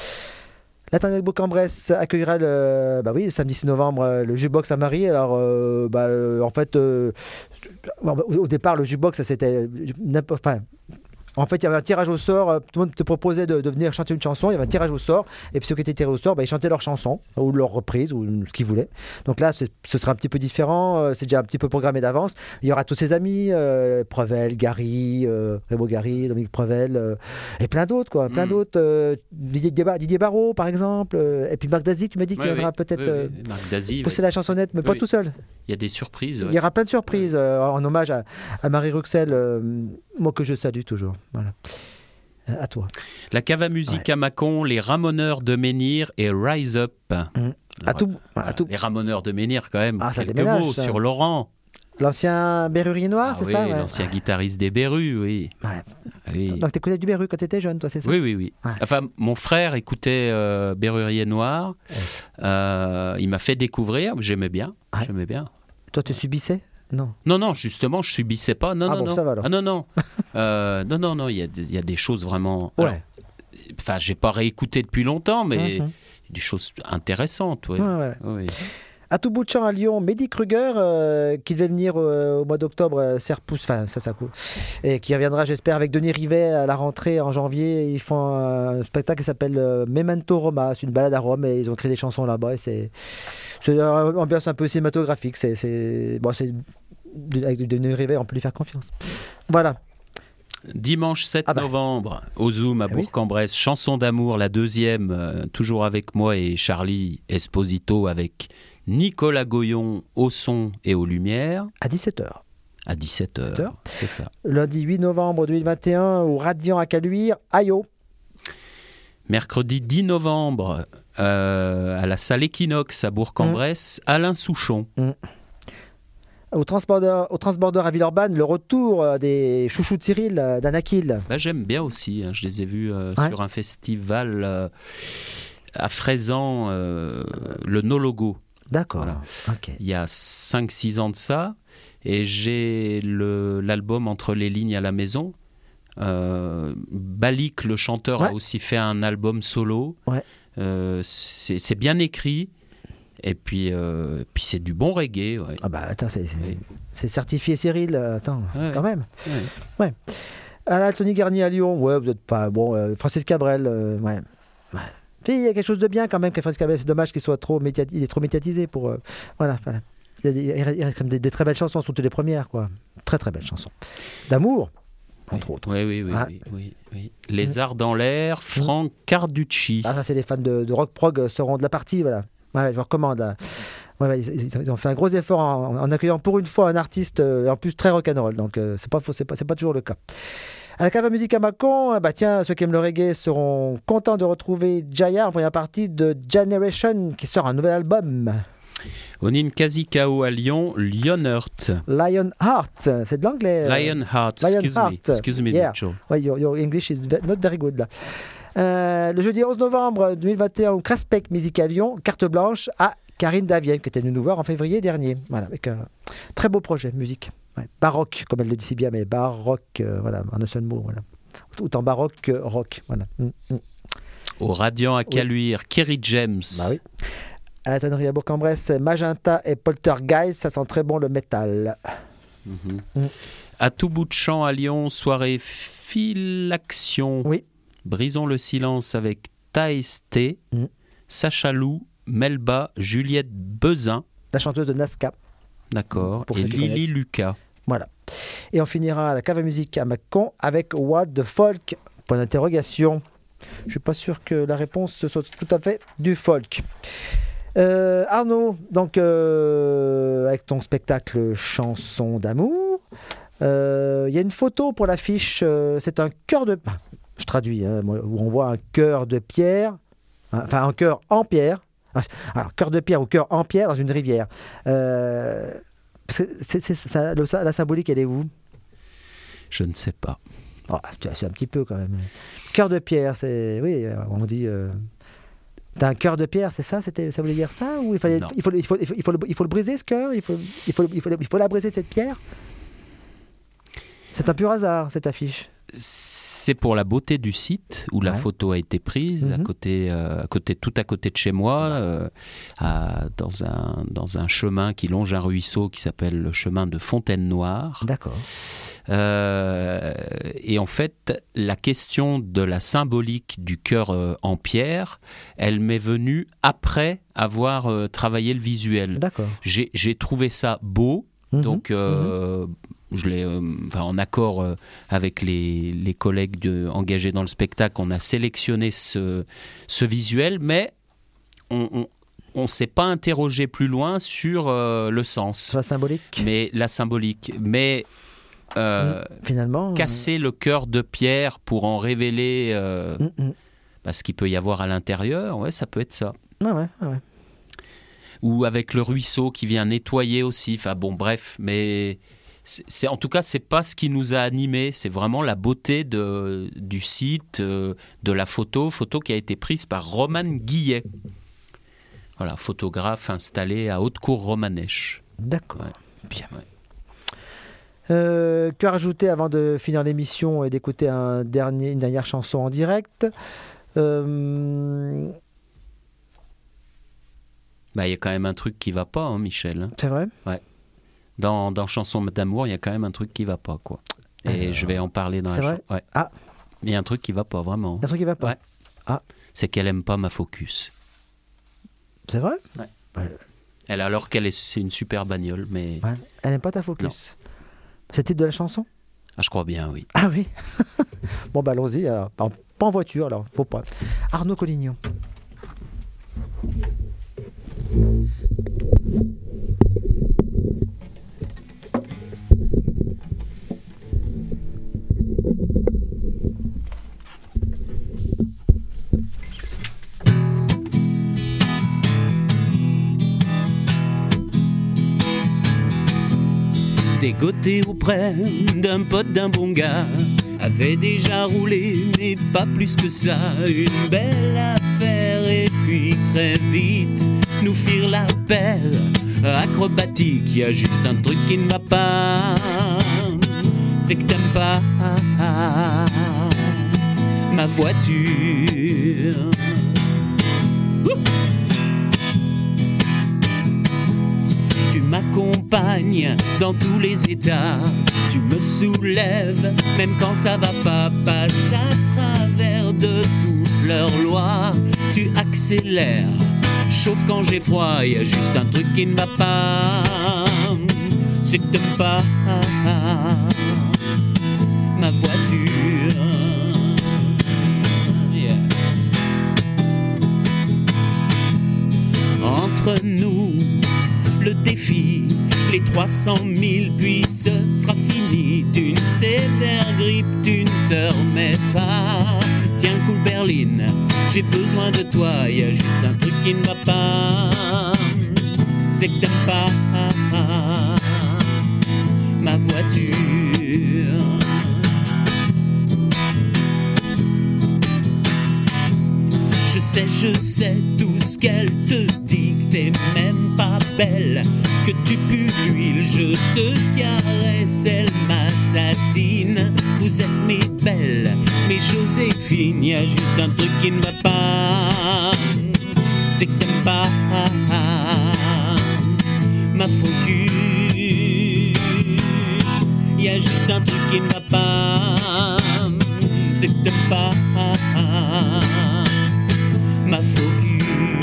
La Tannée de Bourg-en-Bresse accueillera le, bah oui, le samedi six novembre euh, le Jukebox à Marie. Alors, euh, bah, euh, en fait, euh, au au départ, le Jukebox, ça c'était n'importe. Enfin, en fait, il y avait un tirage au sort. euh, Tout le monde te proposait de, de venir chanter une chanson. Il y avait un tirage au sort. Et puis ceux qui étaient tirés au sort, bah, ils chantaient leur chanson ou leur reprise ou ce qu'ils voulaient. Donc là, ce, ce sera un petit peu différent. euh, C'est déjà un petit peu programmé d'avance. Il y aura tous ses amis euh, Prevel, Gary, euh, Rémo Gary, Dominique Prevel euh, et plein d'autres, quoi. Plein Mm. d'autres. euh, Didier, Diba- Didier Barrault, par exemple. euh, et puis Marc Dazi, tu m'as dit qu'il Ouais, viendra oui, peut-être oui, euh, oui, Marc Dazi, pousser oui. la chansonnette, mais Oui, pas oui. tout seul. Il y a des surprises. Il ouais. y aura plein de surprises euh, en hommage à, à Marie Ruxel, euh, moi que je salue toujours. Voilà. Euh, à toi. La cave à musique à Mâcon, les Ramoneurs de Menhir et Rise Up. À Alors, tout, voilà, à tout. Les Ramoneurs de Menhir, quand même. Ah, ça Quelques déménage, mots ça. sur Laurent. L'ancien Berrurier Noir, Ah c'est oui, ça ouais. l'ancien guitariste des Berus, oui. Ouais. Oui. Donc t'écoutais du Berru quand t'étais jeune, toi, c'est ça? Oui, oui, oui. Ouais. Enfin, mon frère écoutait euh, Berrurier Noir. Euh, il m'a fait découvrir. J'aimais bien. Ouais. J'aimais bien. Toi, tu subissais? Non. Non, non, justement, je subissais pas. Non, Ah non, bon, non. ça va alors. Ah non, non. Euh, non, non, non. Il y, a des- il y a des choses vraiment. Ouais. Alors, enfin, j'ai pas réécouté depuis longtemps, mais Mhm. des choses intéressantes. Ouais. Ouais, ouais. Oui. À tout bout de champ à Lyon, Mehdi Kruger, euh, qui devait venir euh, au mois d'octobre, euh, Serpousse, enfin ça, ça coûte, et qui reviendra, j'espère, avec Denis Rivet à la rentrée en janvier. Ils font un spectacle qui s'appelle euh, Memento Roma, c'est une balade à Rome, et ils ont écrit des chansons là-bas, et c'est c'est une ambiance un peu cinématographique. C'est c'est bon, c'est avec Denis Rivet, on peut lui faire confiance. Voilà. Dimanche sept Ah bah. novembre, au Zoom à Ah oui. Bourg-en-Bresse, Chanson d'amour, la deuxième, euh, toujours avec moi et Charlie Esposito avec Nicolas Goyon au son et aux lumières À dix-sept heures. à dix-sept heures. dix-sept heures. C'est ça. Lundi huit novembre deux mille vingt et un, au Radiant à Caluire, Ayo. Mercredi dix novembre, euh, à la salle Equinox à Bourg-en-Bresse, Alain Souchon. Au Transborder, au Transborder à Villeurbanne, le retour euh, des chouchous de Cyril, euh, d'Anakil. Bah, j'aime bien aussi, hein, je les ai vus euh, Ouais. sur un festival euh, à Fraisan, euh, le No Logo. D'accord. Voilà. Ok. Il y a cinq six ans de ça, et j'ai le- l'album Entre les lignes à la maison. Euh, Balik, le chanteur, Ouais. a aussi fait un album solo. Ouais. Euh, c'est c'est bien écrit, et puis, euh, puis c'est du bon reggae. Ouais. Ah bah attends, c'est, c'est, Oui. c'est certifié Cyril, euh, attends, Ouais. quand même. Ouais. À la Tony Garnier à Lyon, ouais, vous êtes pas bon. euh, Francis Cabrel, euh, ouais. ouais. Puis il y a quelque chose de bien quand même que Francis Cabrel. C'est dommage qu'il soit trop médiat- il est trop médiatisé pour. euh, voilà, voilà. Il y a, des, il y a quand même des, des très belles chansons, surtout les premières, quoi. Très très belles chansons. D'amour, entre autres. Oui, oui, oui, Ah. oui, oui, oui. Les Arts dans l'air, Franck Carducci. Ah, ça, c'est les fans de, de rock prog euh, seront de la partie, voilà. Ouais, je vous recommande. Là. Ouais, ouais, ils, ils- ils ont fait un gros effort en, en accueillant pour une fois un artiste, euh, en plus très rock'n'roll. Donc, euh, c'est pas faux, c'est pas, c'est pas toujours le cas. À la cave à musique à Mâcon, euh, bah tiens, ceux qui aiment le reggae seront contents de retrouver Jaya en première partie de Generation qui sort un nouvel album. Au Ninkasi-Kao à Lyon, Lionheart. Lionheart, c'est de l'anglais. euh. Lionheart, excuse me. Lionheart. Excuse me, Yeah. Mitchell. Ouais, your, your English is ve- not very good là. Euh, le jeudi onze novembre deux mille vingt et un au Craspec Musique à Lyon, carte blanche à Karine Davienne qui était venue nous voir en février dernier. Voilà, avec un très beau projet musique. Ouais, baroque, comme elle le dit si bien, mais baroque, euh, voilà, en un seul mot. Voilà. Autant baroque que rock. Voilà. Mm, mm. Au Radiant à Caluire, Kerry James. Bah oui. À la tannerie à Bourg-en-Bresse, Magenta et Poltergeist, ça sent très bon le métal. Mhm. Mm. À tout bout de champ à Lyon, soirée Philaction. Oui. Brisons le silence avec Thaïs T, Mm. Sacha Lou, Melba, Juliette Bezin, La chanteuse de Nazca. d'accord, Pour et ceux qui Lily connaissent. Lucas. Voilà. Et on finira à la cave à musique à Mâcon avec What the Folk. Point d'interrogation. Je suis pas sûr que la réponse soit tout à fait du folk. Euh, Arnaud, donc euh, avec ton spectacle Chanson d'amour, euh, il y a une photo pour l'affiche. euh, c'est un cœur de, je traduis, hein, moi, où on voit un cœur de pierre, hein, enfin un cœur en pierre. Alors cœur de pierre ou cœur en pierre dans une rivière. Euh, c'est, c'est, c'est- ça, le- ça- la symbolique, elle est où? Je ne sais pas. Oh, c'est un petit peu quand même. Cœur de pierre, c'est... Oui, on dit... Euh... T'as un cœur de pierre, c'est ça c'était, ça voulait dire ça? Ou il, fallait, il, faut, il, faut, il, faut, il, faut le, il faut le briser, ce cœur? il faut, il, faut, il, faut, il faut la briser, cette pierre? C'est un pur hasard, cette affiche. C'est pour la beauté du site où ouais. la photo a été prise, mm-hmm. à côté, euh, à côté, tout à côté de chez moi, euh, à, dans, un, dans un chemin qui longe un ruisseau qui s'appelle le chemin de Fontaine-Noire. D'accord. Euh, et en fait, la question de la symbolique du cœur euh, en pierre, elle m'est venue après avoir euh, travaillé le visuel. D'accord. J'ai, j'ai trouvé ça beau, mm-hmm. donc euh, mm-hmm. je l'ai, euh, enfin, en accord euh, avec les, les collègues de, engagés dans le spectacle, on a sélectionné ce, ce visuel, mais on, on ne s'est pas interrogé plus loin sur euh, le sens. La symbolique. Mais la symbolique. Mais Euh, finalement casser euh... le cœur de pierre pour en révéler euh, mm-hmm. bah, ce qu'il peut y avoir à l'intérieur, ouais, ça peut être ça. Ah ouais, ah ouais. Ou avec le ruisseau qui vient nettoyer aussi. Enfin bon, bref, mais c'est, c'est, en tout cas, c'est pas ce qui nous a animés. C'est vraiment la beauté de, du site, euh, de la photo, photo qui a été prise par Roman Guillet. Voilà, photographe installé à Haute-Cour-Romanèche. D'accord, ouais. Bien. Ouais. Euh, que rajouter avant de finir l'émission et d'écouter un dernier, une dernière chanson en direct? euh... Bah, il y a quand même un truc qui va pas, hein, Michel. Hein. C'est vrai? Ouais. Dans, dans Chanson d'amour, il y a quand même un truc qui va pas, quoi. Et Alors... je vais en parler dans C'est la chanson. Ouais. Ah. Il y a un truc qui va pas, vraiment. Un truc qui va pas? Ouais. Ah. C'est qu'elle aime pas ma Focus. C'est vrai? Ouais. ouais. Elle, alors qu'elle est, c'est une super bagnole, mais... Ouais. Elle aime pas ta Focus? Non. C'est le titre de la chanson? Ah, je crois bien, oui. Ah oui. Bon, bah allons-y. Alors. Pas en voiture, alors. Faut pas. Arnaud Collignon. Dégoté auprès d'un pote d'un bon gars, avait déjà roulé, mais pas plus que ça. Une belle affaire, et puis très vite, nous firent la paire acrobatique. Y a juste un truc qui ne va pas, c'est que t'aimes pas ma voiture. Tu m'accompagnes dans tous les états, tu me soulèves même quand ça va pas, passe à travers de toutes leurs lois. Tu accélères, chauffe quand j'ai froid, y a juste un truc qui ne va pas, c'est que t'aimes pas ma voiture. Yeah. Entre nous, le défi, les trois cent mille, puis ce sera fini. D'une sévère grippe, tu ne te remets pas. Tiens, cool berline, j'ai besoin de toi. Y a juste un truc qui ne va pas, c'est que t'aimes pas ma voiture. Je sais, je sais tout ce qu'elle te dit, que t'es même pas belle, que tu pues l'huile, je te caresse, elle m'assassine. Vous êtes mes belles, mes Joséphine, y a juste un truc qui ne va pas, c'est que t'aimes pas ma Focus. Y a juste un truc qui ne va pas, c'est que t'aimes pas ma Focus.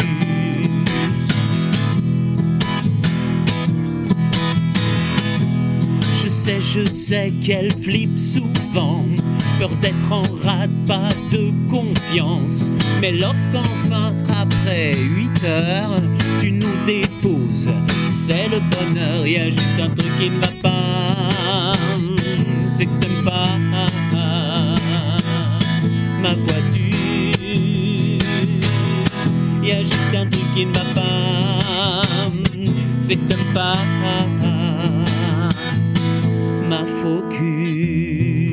Je sais, je sais qu'elle flippe souvent, peur d'être en rade, pas de confiance. Mais lorsqu'enfin, après huit heures, tu nous déposes, c'est le bonheur. Y a juste un truc qui ne va pas, c'est que t'aimes pas ma voiture. Y a juste un truc qui ne va pas, c'est que t'aimes pas ma Focus.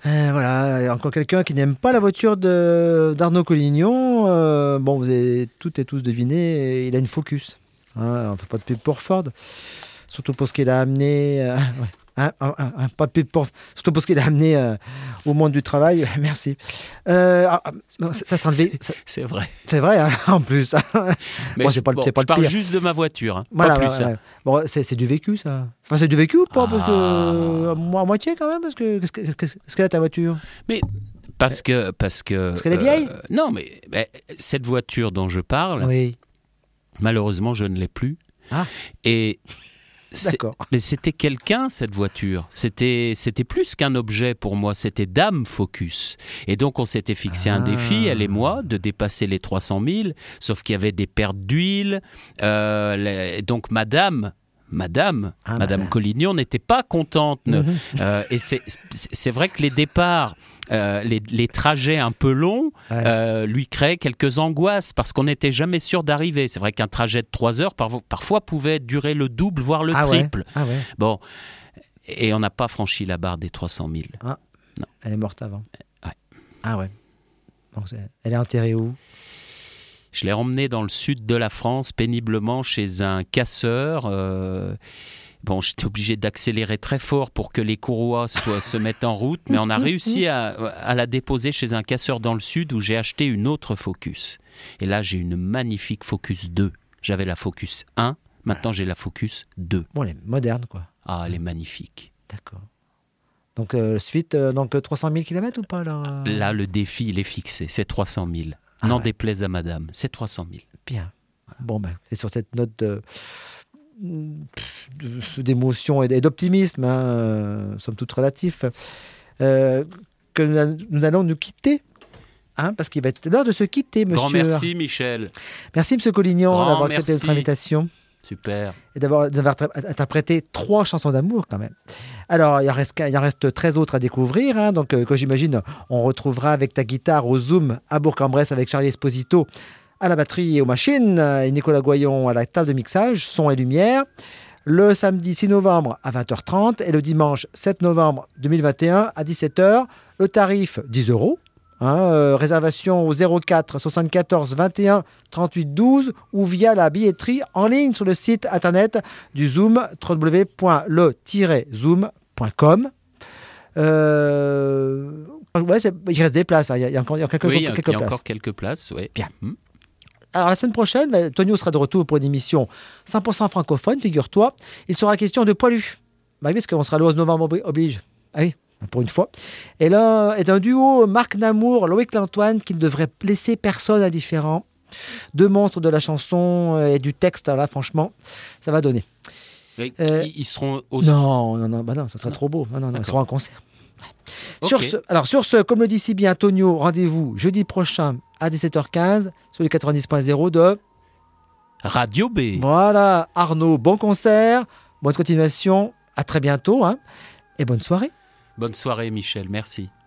Euh, voilà, et encore quelqu'un qui n'aime pas la voiture de, d'Arnaud Collignon. Euh, bon, vous avez toutes et tous deviné, il a une Focus. Hein, on ne fait pas de pub pour Ford. Surtout pour ce qu'il a amené... Euh, ouais. Hein, hein, hein, pas de pub pour, surtout pour ce qu'il a amené euh, au monde du travail. Merci. Euh, ah, ça, ça s'est enlevé. C'est, c'est vrai. C'est vrai, hein, en plus. Mais bon, je, c'est pas, bon, c'est pas je le parle pire. juste de ma voiture. Hein. Voilà, pas plus. Ouais, ouais. Hein. Bon, c'est, c'est du vécu, ça. Enfin, c'est du vécu ou pas Ah. Parce que euh, moi, à moitié quand même. Parce que qu'est-ce, que, qu'est-ce qu'elle a ta voiture Mais parce que parce que. Parce qu'elle est vieille. Euh, non, mais, mais cette voiture dont je parle, Oui. malheureusement, je ne l'ai plus. Ah. Et c'est, D'accord. mais c'était quelqu'un, cette voiture. C'était, c'était plus qu'un objet pour moi. C'était Dame Focus. Et donc, on s'était fixé Ah. un défi, elle et moi, de dépasser les trois cent mille. Sauf qu'il y avait des pertes d'huile. Euh, les, donc, Madame... Madame, Ah, Madame madame. Collignon n'était pas contente. Ne- Mhm. euh, et c'est, c'est, c'est vrai que les départs, euh, les, les trajets un peu longs, Ouais. euh, lui créaient quelques angoisses parce qu'on n'était jamais sûr d'arriver. C'est vrai qu'un trajet de trois heures par- parfois pouvait durer le double, voire le Ah ouais. triple. Ah ouais. Bon, et on n'a pas franchi la barre des trois cent mille. Elle est morte avant. Ouais. Ah ouais. Bon, c'est- elle est enterrée où Je l'ai emmenée dans le sud de la France, péniblement, chez un casseur. euh, Bon, j'étais obligé d'accélérer très fort pour que les courroies soient, se mettent en route, mais on a réussi à, à la déposer chez un casseur dans le sud où j'ai acheté une autre Focus. Et là, j'ai une magnifique Focus deux. J'avais la Focus un, maintenant j'ai la Focus deux. Bon, elle est moderne, quoi. Ah, elle est magnifique. D'accord. Donc, euh, suite, euh, donc euh, trois cent mille kilomètres ou pas là Là, le défi, il est fixé, c'est trois cent mille. Ah N'en ouais. déplaise à madame, c'est trois cent mille. Bien. Bon, ben, c'est sur cette note de, de- d'émotion et d'optimisme, hein, euh, somme toute relatif, euh, que nous, a- nous allons nous quitter. Hein, parce qu'il va être l'heure de se quitter, monsieur. Grand merci, Michel. Merci, monsieur Collignon, Grand d'avoir accepté merci. notre invitation Super. et d'avoir, d'avoir tra- interprété trois chansons d'amour, quand même. Alors, il en reste, il en reste treize autres à découvrir. Hein, donc, euh, que j'imagine, on retrouvera avec ta guitare au Zoom à Bourg-en-Bresse avec Charlie Esposito à la batterie et aux machines et Nicolas Goyon à la table de mixage, son et lumière. Le samedi six novembre à vingt heures trente et le dimanche sept novembre deux mille vingt et un à dix-sept heures. Le tarif dix euros. Hein, euh, réservation au zéro quatre soixante-quatorze vingt et un trente-huit douze ou via la billetterie en ligne sur le site internet du Zoom, w w w point le tiret zoom point com. Euh, ouais, c'est- il reste des places, hein, il y, a- il y a encore, il y a quelques, Oui, il y a, quelques il y a places. encore quelques places. Oui. Bien. Hmm. Alors la semaine prochaine, bah, Tonio sera de retour pour une émission cent pour cent francophone, figure-toi. Il sera question de poilus. Bah oui, parce qu'on sera le onze novembre obli- oblige. Ah oui, pour une fois. Et là est un duo Marc Namour, Loïc Lantoine qui ne devrait laisser personne indifférent. Deux monstres de la chanson et du texte, là franchement, ça va donner. Oui, Euh, ils- Ils seront au Non, non, non, bah non, ça serait Non. trop beau. Non, non, non, ils D'accord. seront en concert. Ok. Sur ce, alors sur ce, comme le dit si bien Tonio, rendez-vous jeudi prochain à dix-sept heures quinze sur les quatre-vingt-dix point zéro de... Radio B. Voilà, Arnaud, bon concert, bonne continuation, à très bientôt, hein, et bonne soirée. Bonne soirée, Michel. Merci.